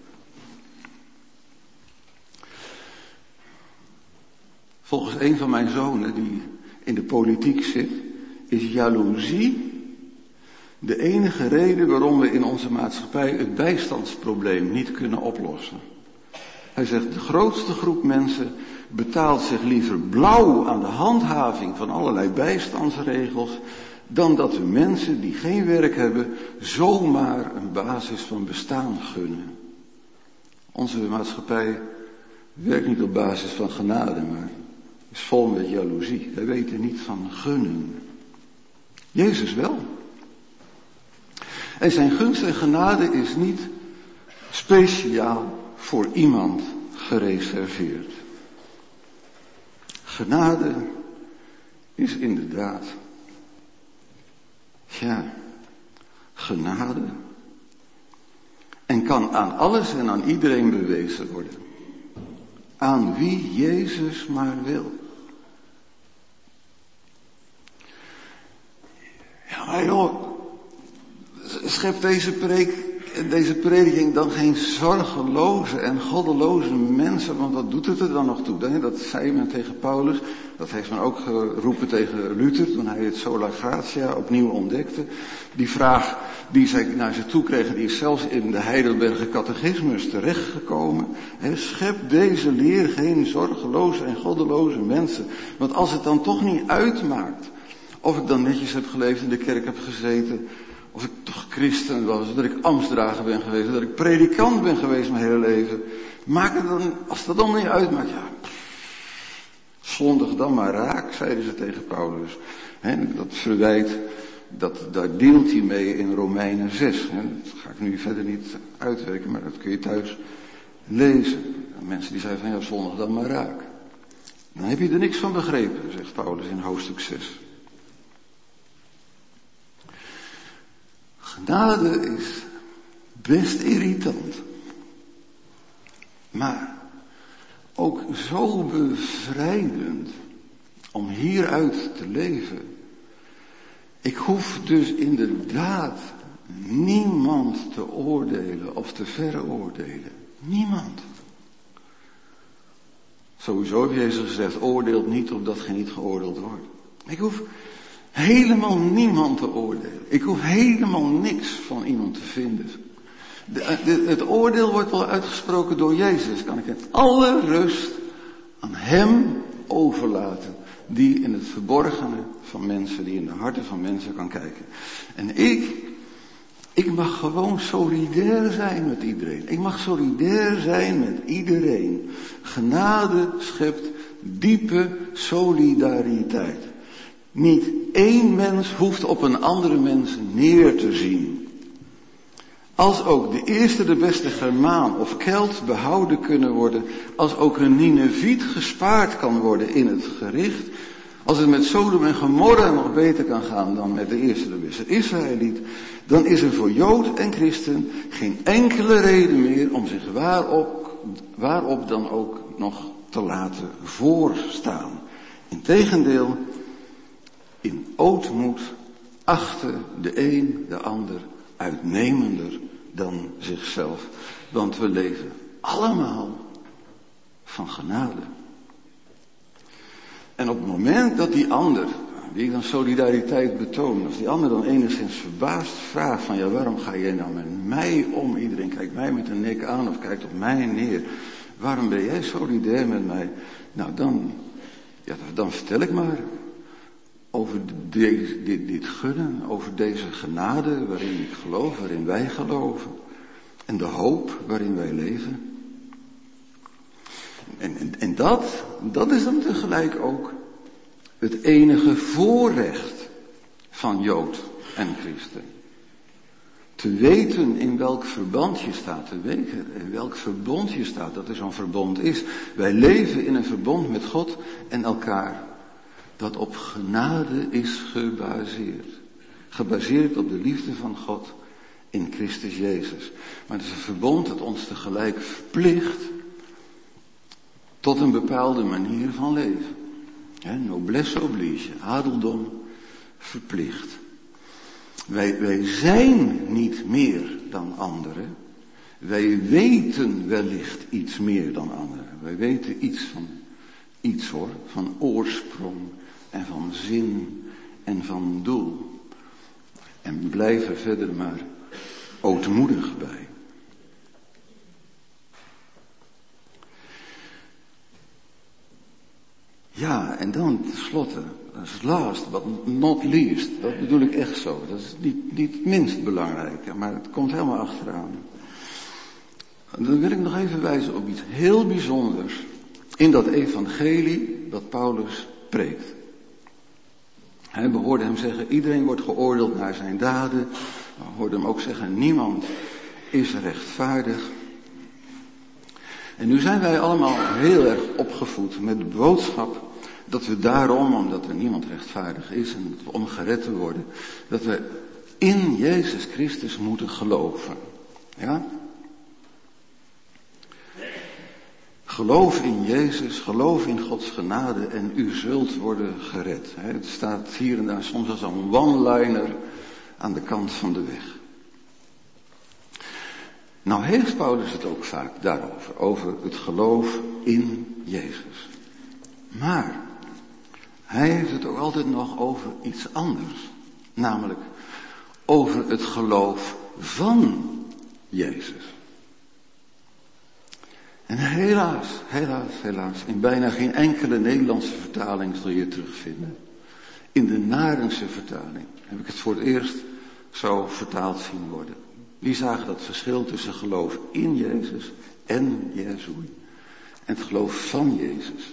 Volgens een van mijn zonen die in de politiek zit, is jaloezie de enige reden waarom we in onze maatschappij het bijstandsprobleem niet kunnen oplossen. Hij zegt, de grootste groep mensen betaalt zich liever blauw aan de handhaving van allerlei bijstandsregels, dan dat we mensen die geen werk hebben zomaar een basis van bestaan gunnen. Onze maatschappij werkt niet op basis van genade, maar is vol met jaloezie. Wij weten niet van gunnen. Jezus wel. En zijn gunst en genade is niet speciaal voor iemand gereserveerd. Genade is inderdaad, ja, genade. En kan aan alles en aan iedereen bewezen worden. Aan wie Jezus maar wil. Ja, maar joh, schep deze preek, deze prediking dan geen zorgeloze en goddeloze mensen, want wat doet het er dan nog toe? Dat zei men tegen Paulus, dat heeft men ook geroepen tegen Luther toen hij het sola gratia opnieuw ontdekte. Die vraag die zij naar zich toe kregen, die is zelfs in de Heidelberger Catechismus terechtgekomen. He, schep deze leer geen zorgeloze en goddeloze mensen, want als het dan toch niet uitmaakt of ik dan netjes heb geleefd, in de kerk heb gezeten, of ik toch christen was, dat ik ambtsdrager ben geweest, dat ik predikant ben geweest mijn hele leven. Maak het dan, als dat dan niet uitmaakt, ja, zondig dan maar raak, zeiden ze tegen Paulus. He, dat verwijt, dat, daar deelt hij mee in Romeinen zes. He, dat ga ik nu verder niet uitwerken, maar dat kun je thuis lezen. Mensen die zeiden van, ja, zondig dan maar raak. Dan heb je er niks van begrepen, zegt Paulus in hoofdstuk zes. Genade is best irritant, maar ook zo bevrijdend om hieruit te leven. Ik hoef dus inderdaad niemand te oordelen of te veroordelen. Niemand. Sowieso heeft Jezus gezegd, oordeelt niet opdat gij niet geoordeeld wordt. Ik hoef helemaal niemand te oordelen. Ik hoef helemaal niks van iemand te vinden. De, de, het oordeel wordt wel uitgesproken door Jezus. Kan ik in alle rust aan hem overlaten. Die in het verborgene van mensen, die in de harten van mensen kan kijken. En ik, ik mag gewoon solidair zijn met iedereen. Ik mag solidair zijn met iedereen. Genade schept diepe solidariteit. Niet één mens hoeft op een andere mens neer te zien. Als ook de eerste de beste Germaan of Kelt behouden kunnen worden, als ook een Nineviet gespaard kan worden in het gericht, als het met Sodom en Gomorra nog beter kan gaan dan met de eerste de beste Israëliet, dan is er voor Jood en Christen geen enkele reden meer om zich waarop, waarop dan ook nog te laten voorstaan. Integendeel, in ootmoed achtte de een de ander uitnemender dan zichzelf. Want we leven allemaal van genade. En op het moment dat die ander die ik dan solidariteit betoon, als die ander dan enigszins verbaasd vraagt van, ja, waarom ga jij nou met mij om? Iedereen kijkt mij met een nek aan of kijkt op mij neer. Waarom ben jij solidair met mij? Nou, dan, ja, dan vertel ik maar over de, dit, dit gunnen, over deze genade waarin ik geloof, waarin wij geloven. En de hoop waarin wij leven. En, en, en dat, dat is dan tegelijk ook het enige voorrecht van Jood en Christen. Te weten in welk verband je staat, te weten in welk verbond je staat, dat er zo'n verbond is. Wij leven in een verbond met God en elkaar, dat op genade is gebaseerd. Gebaseerd op de liefde van God in Christus Jezus. Maar het is een verbond dat ons tegelijk verplicht tot een bepaalde manier van leven. He, noblesse oblige, adeldom verplicht. Wij, wij zijn niet meer dan anderen. Wij weten wellicht iets meer dan anderen. Wij weten iets van iets hoor, van oorsprong en van zin en van doel. En blijf er verder maar ootmoedig bij. Ja, en dan tenslotte, as last but not least, dat bedoel ik echt zo. Dat is niet, niet het minst belangrijke, maar het komt helemaal achteraan. Dan wil ik nog even wijzen op iets heel bijzonders in dat evangelie dat Paulus preekt. Hij hoorde hem zeggen, iedereen wordt geoordeeld naar zijn daden. We hoorden hem ook zeggen, niemand is rechtvaardig. En nu zijn wij allemaal heel erg opgevoed met de boodschap dat we daarom, omdat er niemand rechtvaardig is en dat we om gered te worden, dat we in Jezus Christus moeten geloven. Ja? Geloof in Jezus, geloof in Gods genade en u zult worden gered. Het staat hier en daar soms als een one-liner aan de kant van de weg. Nou heeft Paulus het ook vaak daarover, over het geloof in Jezus. Maar hij heeft het ook altijd nog over iets anders. Namelijk over het geloof van Jezus. En helaas, helaas, helaas, in bijna geen enkele Nederlandse vertaling zul je het terugvinden. In de Narense vertaling heb ik het voor het eerst zo vertaald zien worden. Die zagen dat verschil tussen geloof in Jezus en Jezus en het geloof van Jezus.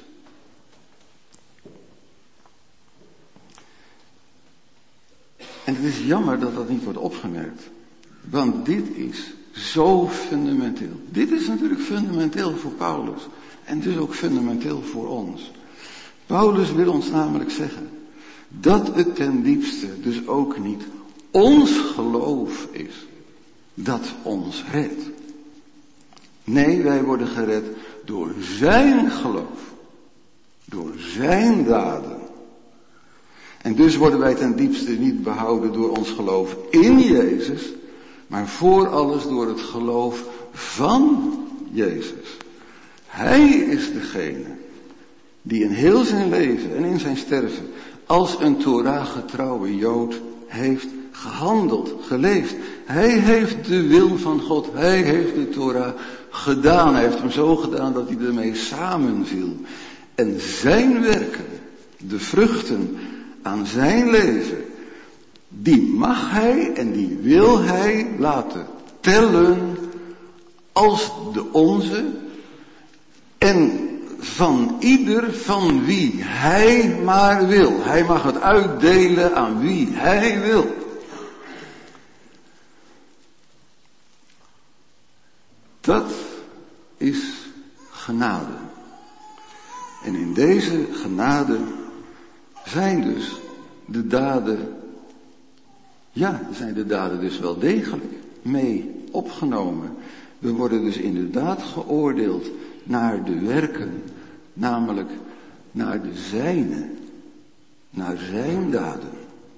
En het is jammer dat dat niet wordt opgemerkt. Want dit is zo fundamenteel. Dit is natuurlijk fundamenteel voor Paulus. En dus ook fundamenteel voor ons. Paulus wil ons namelijk zeggen dat het ten diepste dus ook niet ons geloof is dat ons redt. Nee, wij worden gered door zijn geloof. Door zijn daden. En dus worden wij ten diepste niet behouden door ons geloof in Jezus, maar voor alles door het geloof van Jezus. Hij is degene die in heel zijn leven en in zijn sterven als een Torah-getrouwe Jood heeft gehandeld, geleefd. Hij heeft de wil van God, hij heeft de Torah gedaan. Hij heeft hem zo gedaan dat hij ermee samenviel. En zijn werken, de vruchten aan zijn leven, die mag hij en die wil hij laten tellen als de onze. En van ieder van wie hij maar wil. Hij mag het uitdelen aan wie hij wil. Dat is genade. En in deze genade zijn dus de daden, ja, zijn de daden dus wel degelijk mee opgenomen. We worden dus inderdaad geoordeeld naar de werken, namelijk naar de zijne, naar zijn daden.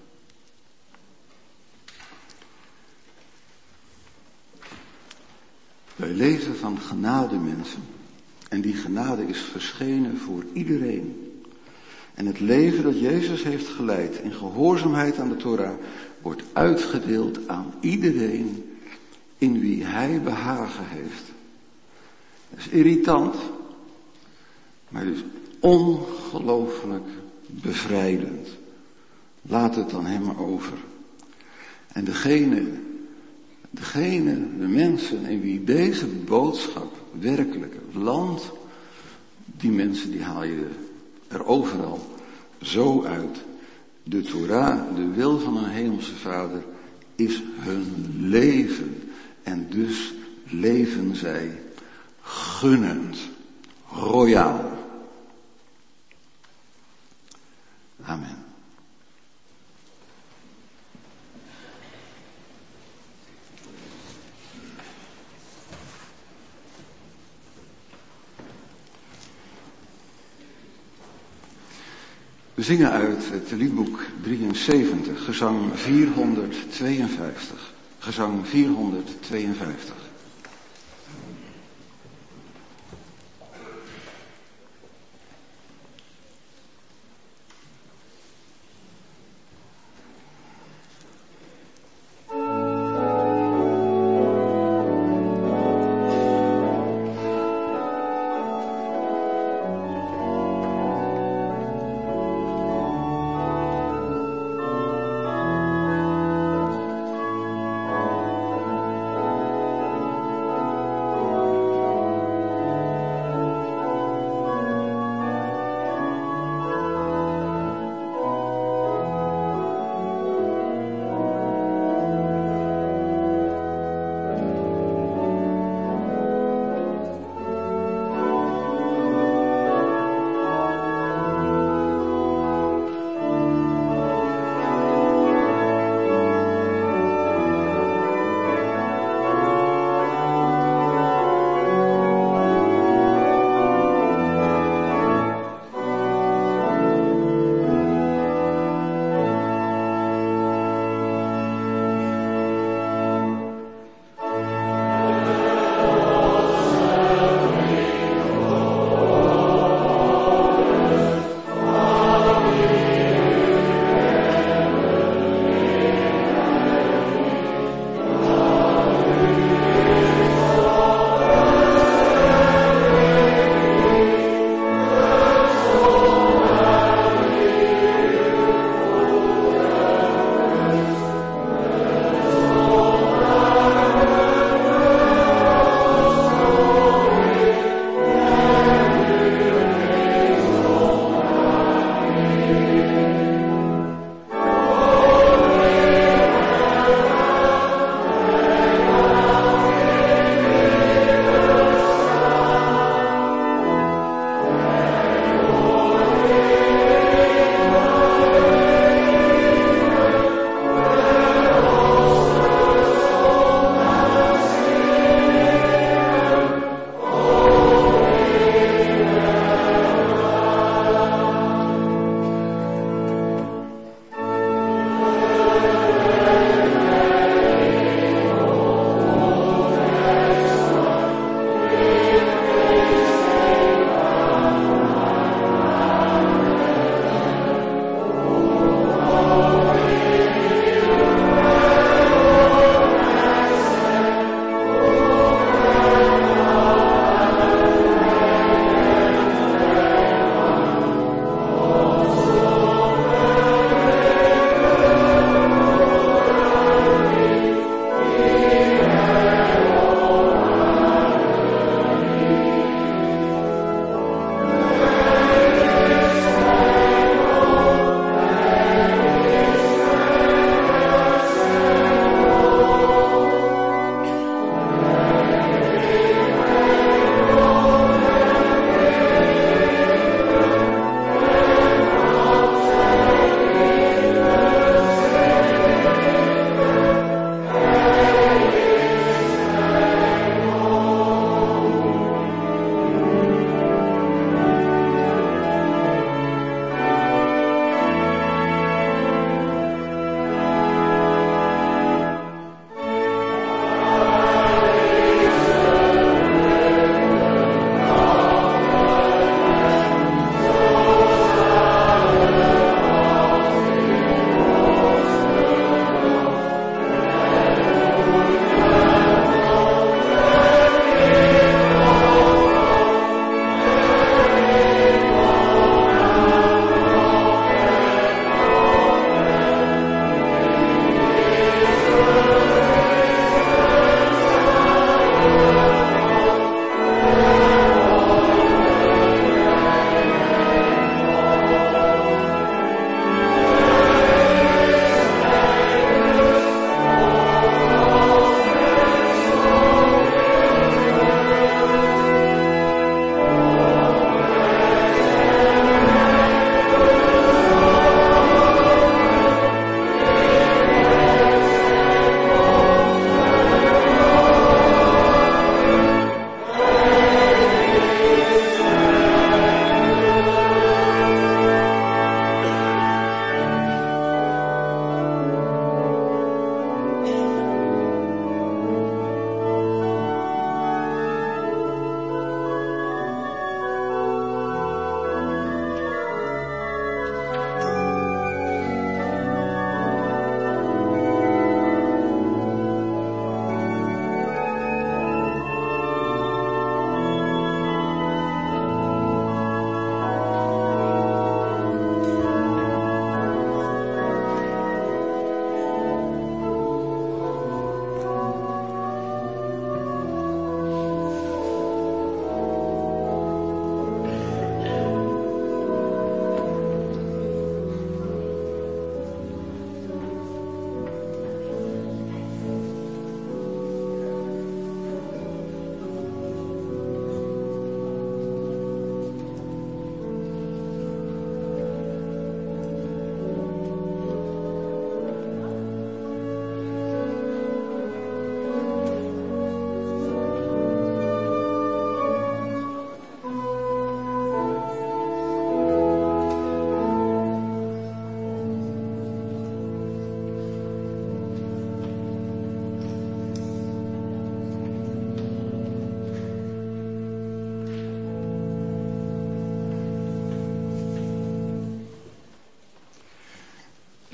Wij leven van genade, mensen. En die genade is verschenen voor iedereen. En het leven dat Jezus heeft geleid in gehoorzaamheid aan de Torah wordt uitgedeeld aan iedereen in wie hij behagen heeft. Dat is irritant, maar dus ongelooflijk bevrijdend. Laat het aan hem over. En degene, degene, de mensen in wie deze boodschap werkelijk landt, die mensen die haal je er overal zo uit. De Torah, de wil van een hemelse Vader, is hun leven. En dus leven zij gunnend, royaal. Amen. We zingen uit het liedboek drieënzeventig, gezang vierhonderdtweeënvijftig. Gezang vierhonderdtweeënvijftig. Thank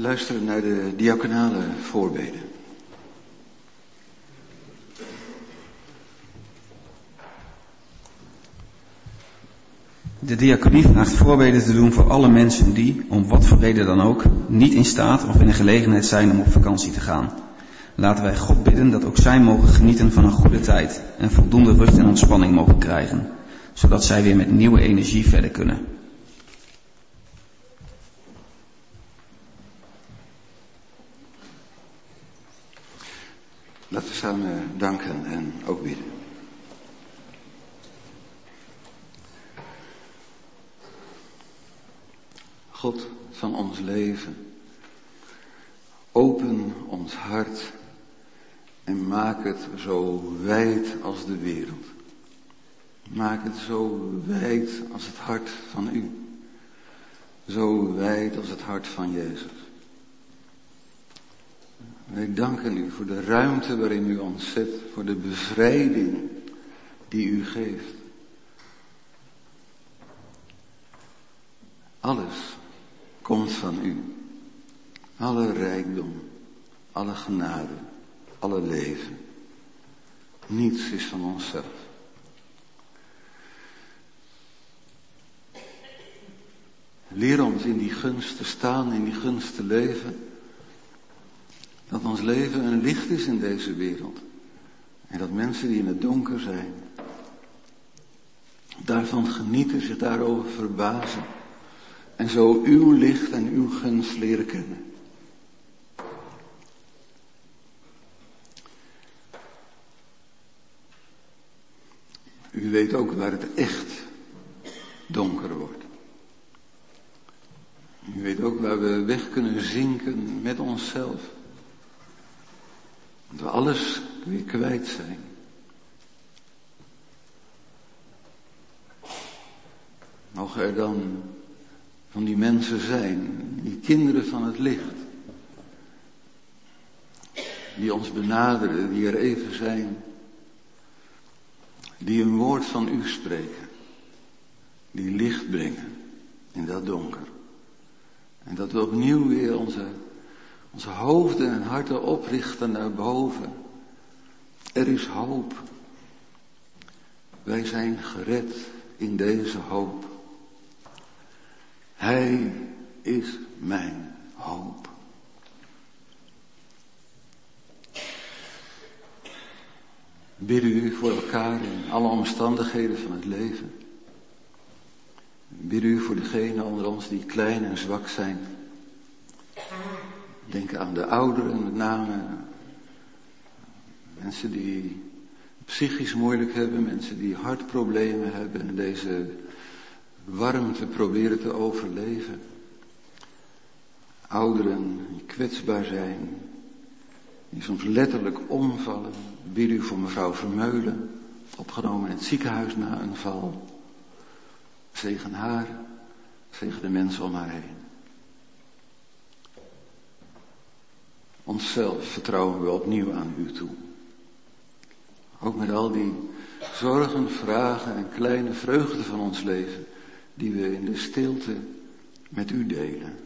luisteren naar de diaconale voorbeden. De diaconie vraagt voorbeden te doen voor alle mensen die, om wat voor reden dan ook, niet in staat of in de gelegenheid zijn om op vakantie te gaan. Laten wij God bidden dat ook zij mogen genieten van een goede tijd en voldoende rust en ontspanning mogen krijgen, zodat zij weer met nieuwe energie verder kunnen. Laten we samen danken en ook bidden. God van ons leven, open ons hart en maak het zo wijd als de wereld. Maak het zo wijd als het hart van u. Zo wijd als het hart van Jezus. Wij danken u voor de ruimte waarin u ons zet, voor de bevrijding die u geeft. Alles komt van u. Alle rijkdom, alle genade, alle leven. Niets is van onszelf. Leer ons in die gunst te staan, in die gunst te leven. Dat ons leven een licht is in deze wereld. En dat mensen die in het donker zijn, daarvan genieten, zich daarover verbazen. En zo uw licht en uw gunst leren kennen. U weet ook waar het echt donker wordt. U weet ook waar we weg kunnen zinken met onszelf. Dat we alles weer kwijt zijn. Mogen er dan van die mensen zijn, die kinderen van het licht, die ons benaderen, die er even zijn, die een woord van u spreken, die licht brengen in dat donker. En dat we opnieuw weer onze, onze hoofden en harten oprichten naar boven. Er is hoop. Wij zijn gered in deze hoop. Hij is mijn hoop. Bid u voor elkaar in alle omstandigheden van het leven. Bid u voor degenen onder ons die klein en zwak zijn. Denk aan de ouderen met name. Mensen die psychisch moeilijk hebben, mensen die hartproblemen hebben en deze warmte proberen te overleven. Ouderen die kwetsbaar zijn, die soms letterlijk omvallen. Bid u voor mevrouw Vermeulen, opgenomen in het ziekenhuis na een val. Zegen haar, zegen de mensen om haar heen. Onszelf vertrouwen we opnieuw aan u toe. Ook met al die zorgen, vragen en kleine vreugden van ons leven, die we in de stilte met u delen.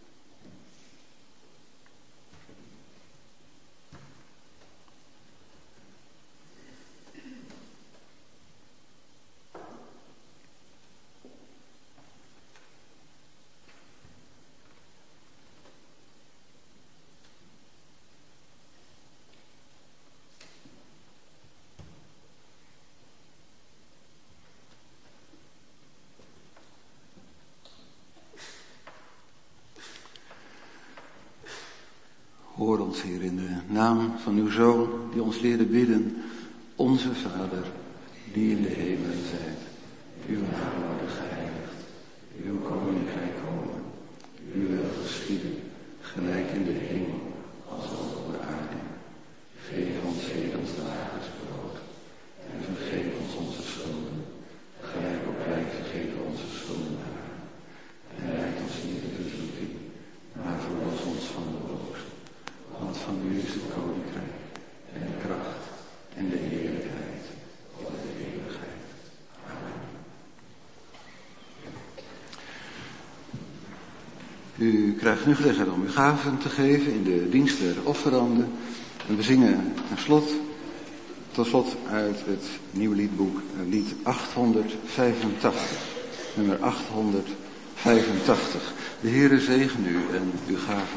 Hoor ons, Heer, in de naam van uw Zoon, die ons leerde bidden. Onze Vader, die in de hemelen zijt. Uw naam worden geheiligd. Uw koninkrijk komen. Uw wil geschieden, gelijk in de hemel, als ook op de aarde. Geef ons heden ons dagelijks brood. En vergeef ons onze schulden, gelijk ook wij vergeven onze schuldenaren. En leid ons niet in verzoeking, maar verlos ons van de boos. Want van u is het koninkrijk en de kracht en de heerlijkheid tot de eeuwigheid. Amen. U krijgt nu gelegenheid om uw gaven te geven in de dienst der offeranden. En we zingen een slot, tot slot uit het nieuwe liedboek, lied achthonderdvijfentachtig. Nummer achthonderdvijfentachtig. De Heere zegen u en uw gaven.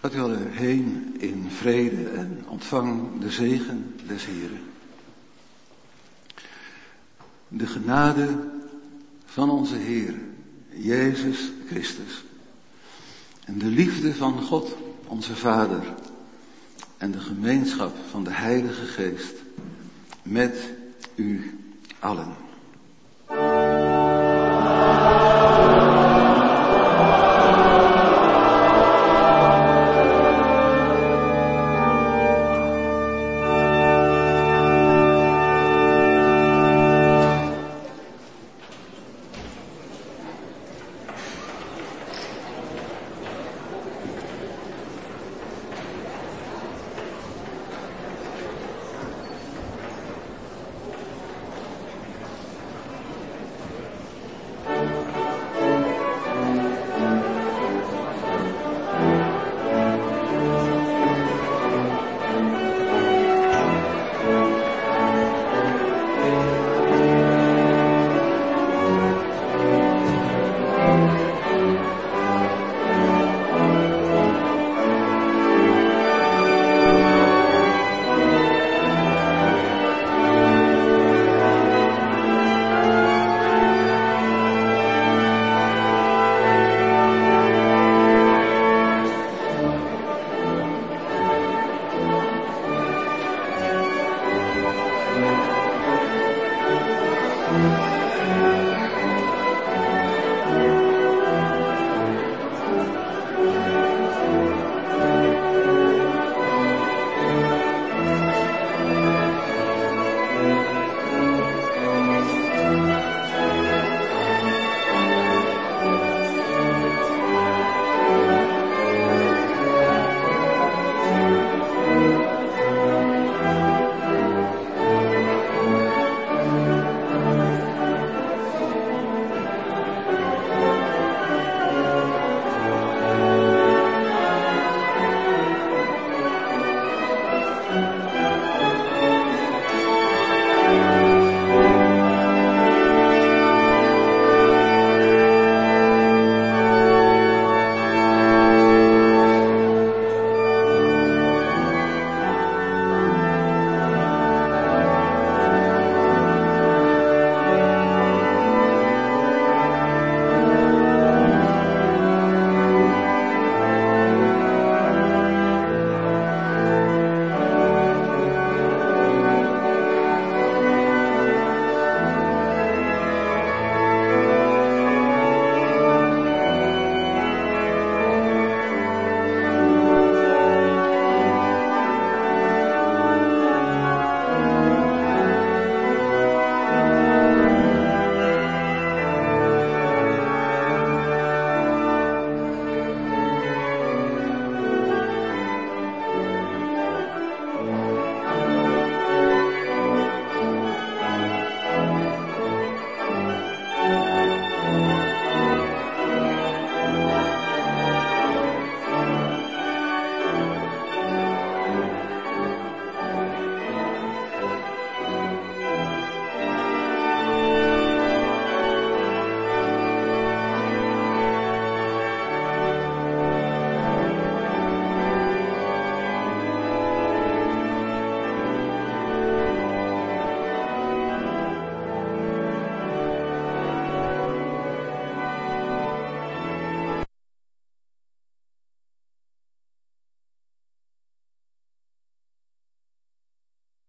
Gaat u allen heen in vrede en ontvang de zegen des Heren. De genade van onze Heer, Jezus Christus, en de liefde van God, onze Vader, en de gemeenschap van de Heilige Geest met u allen.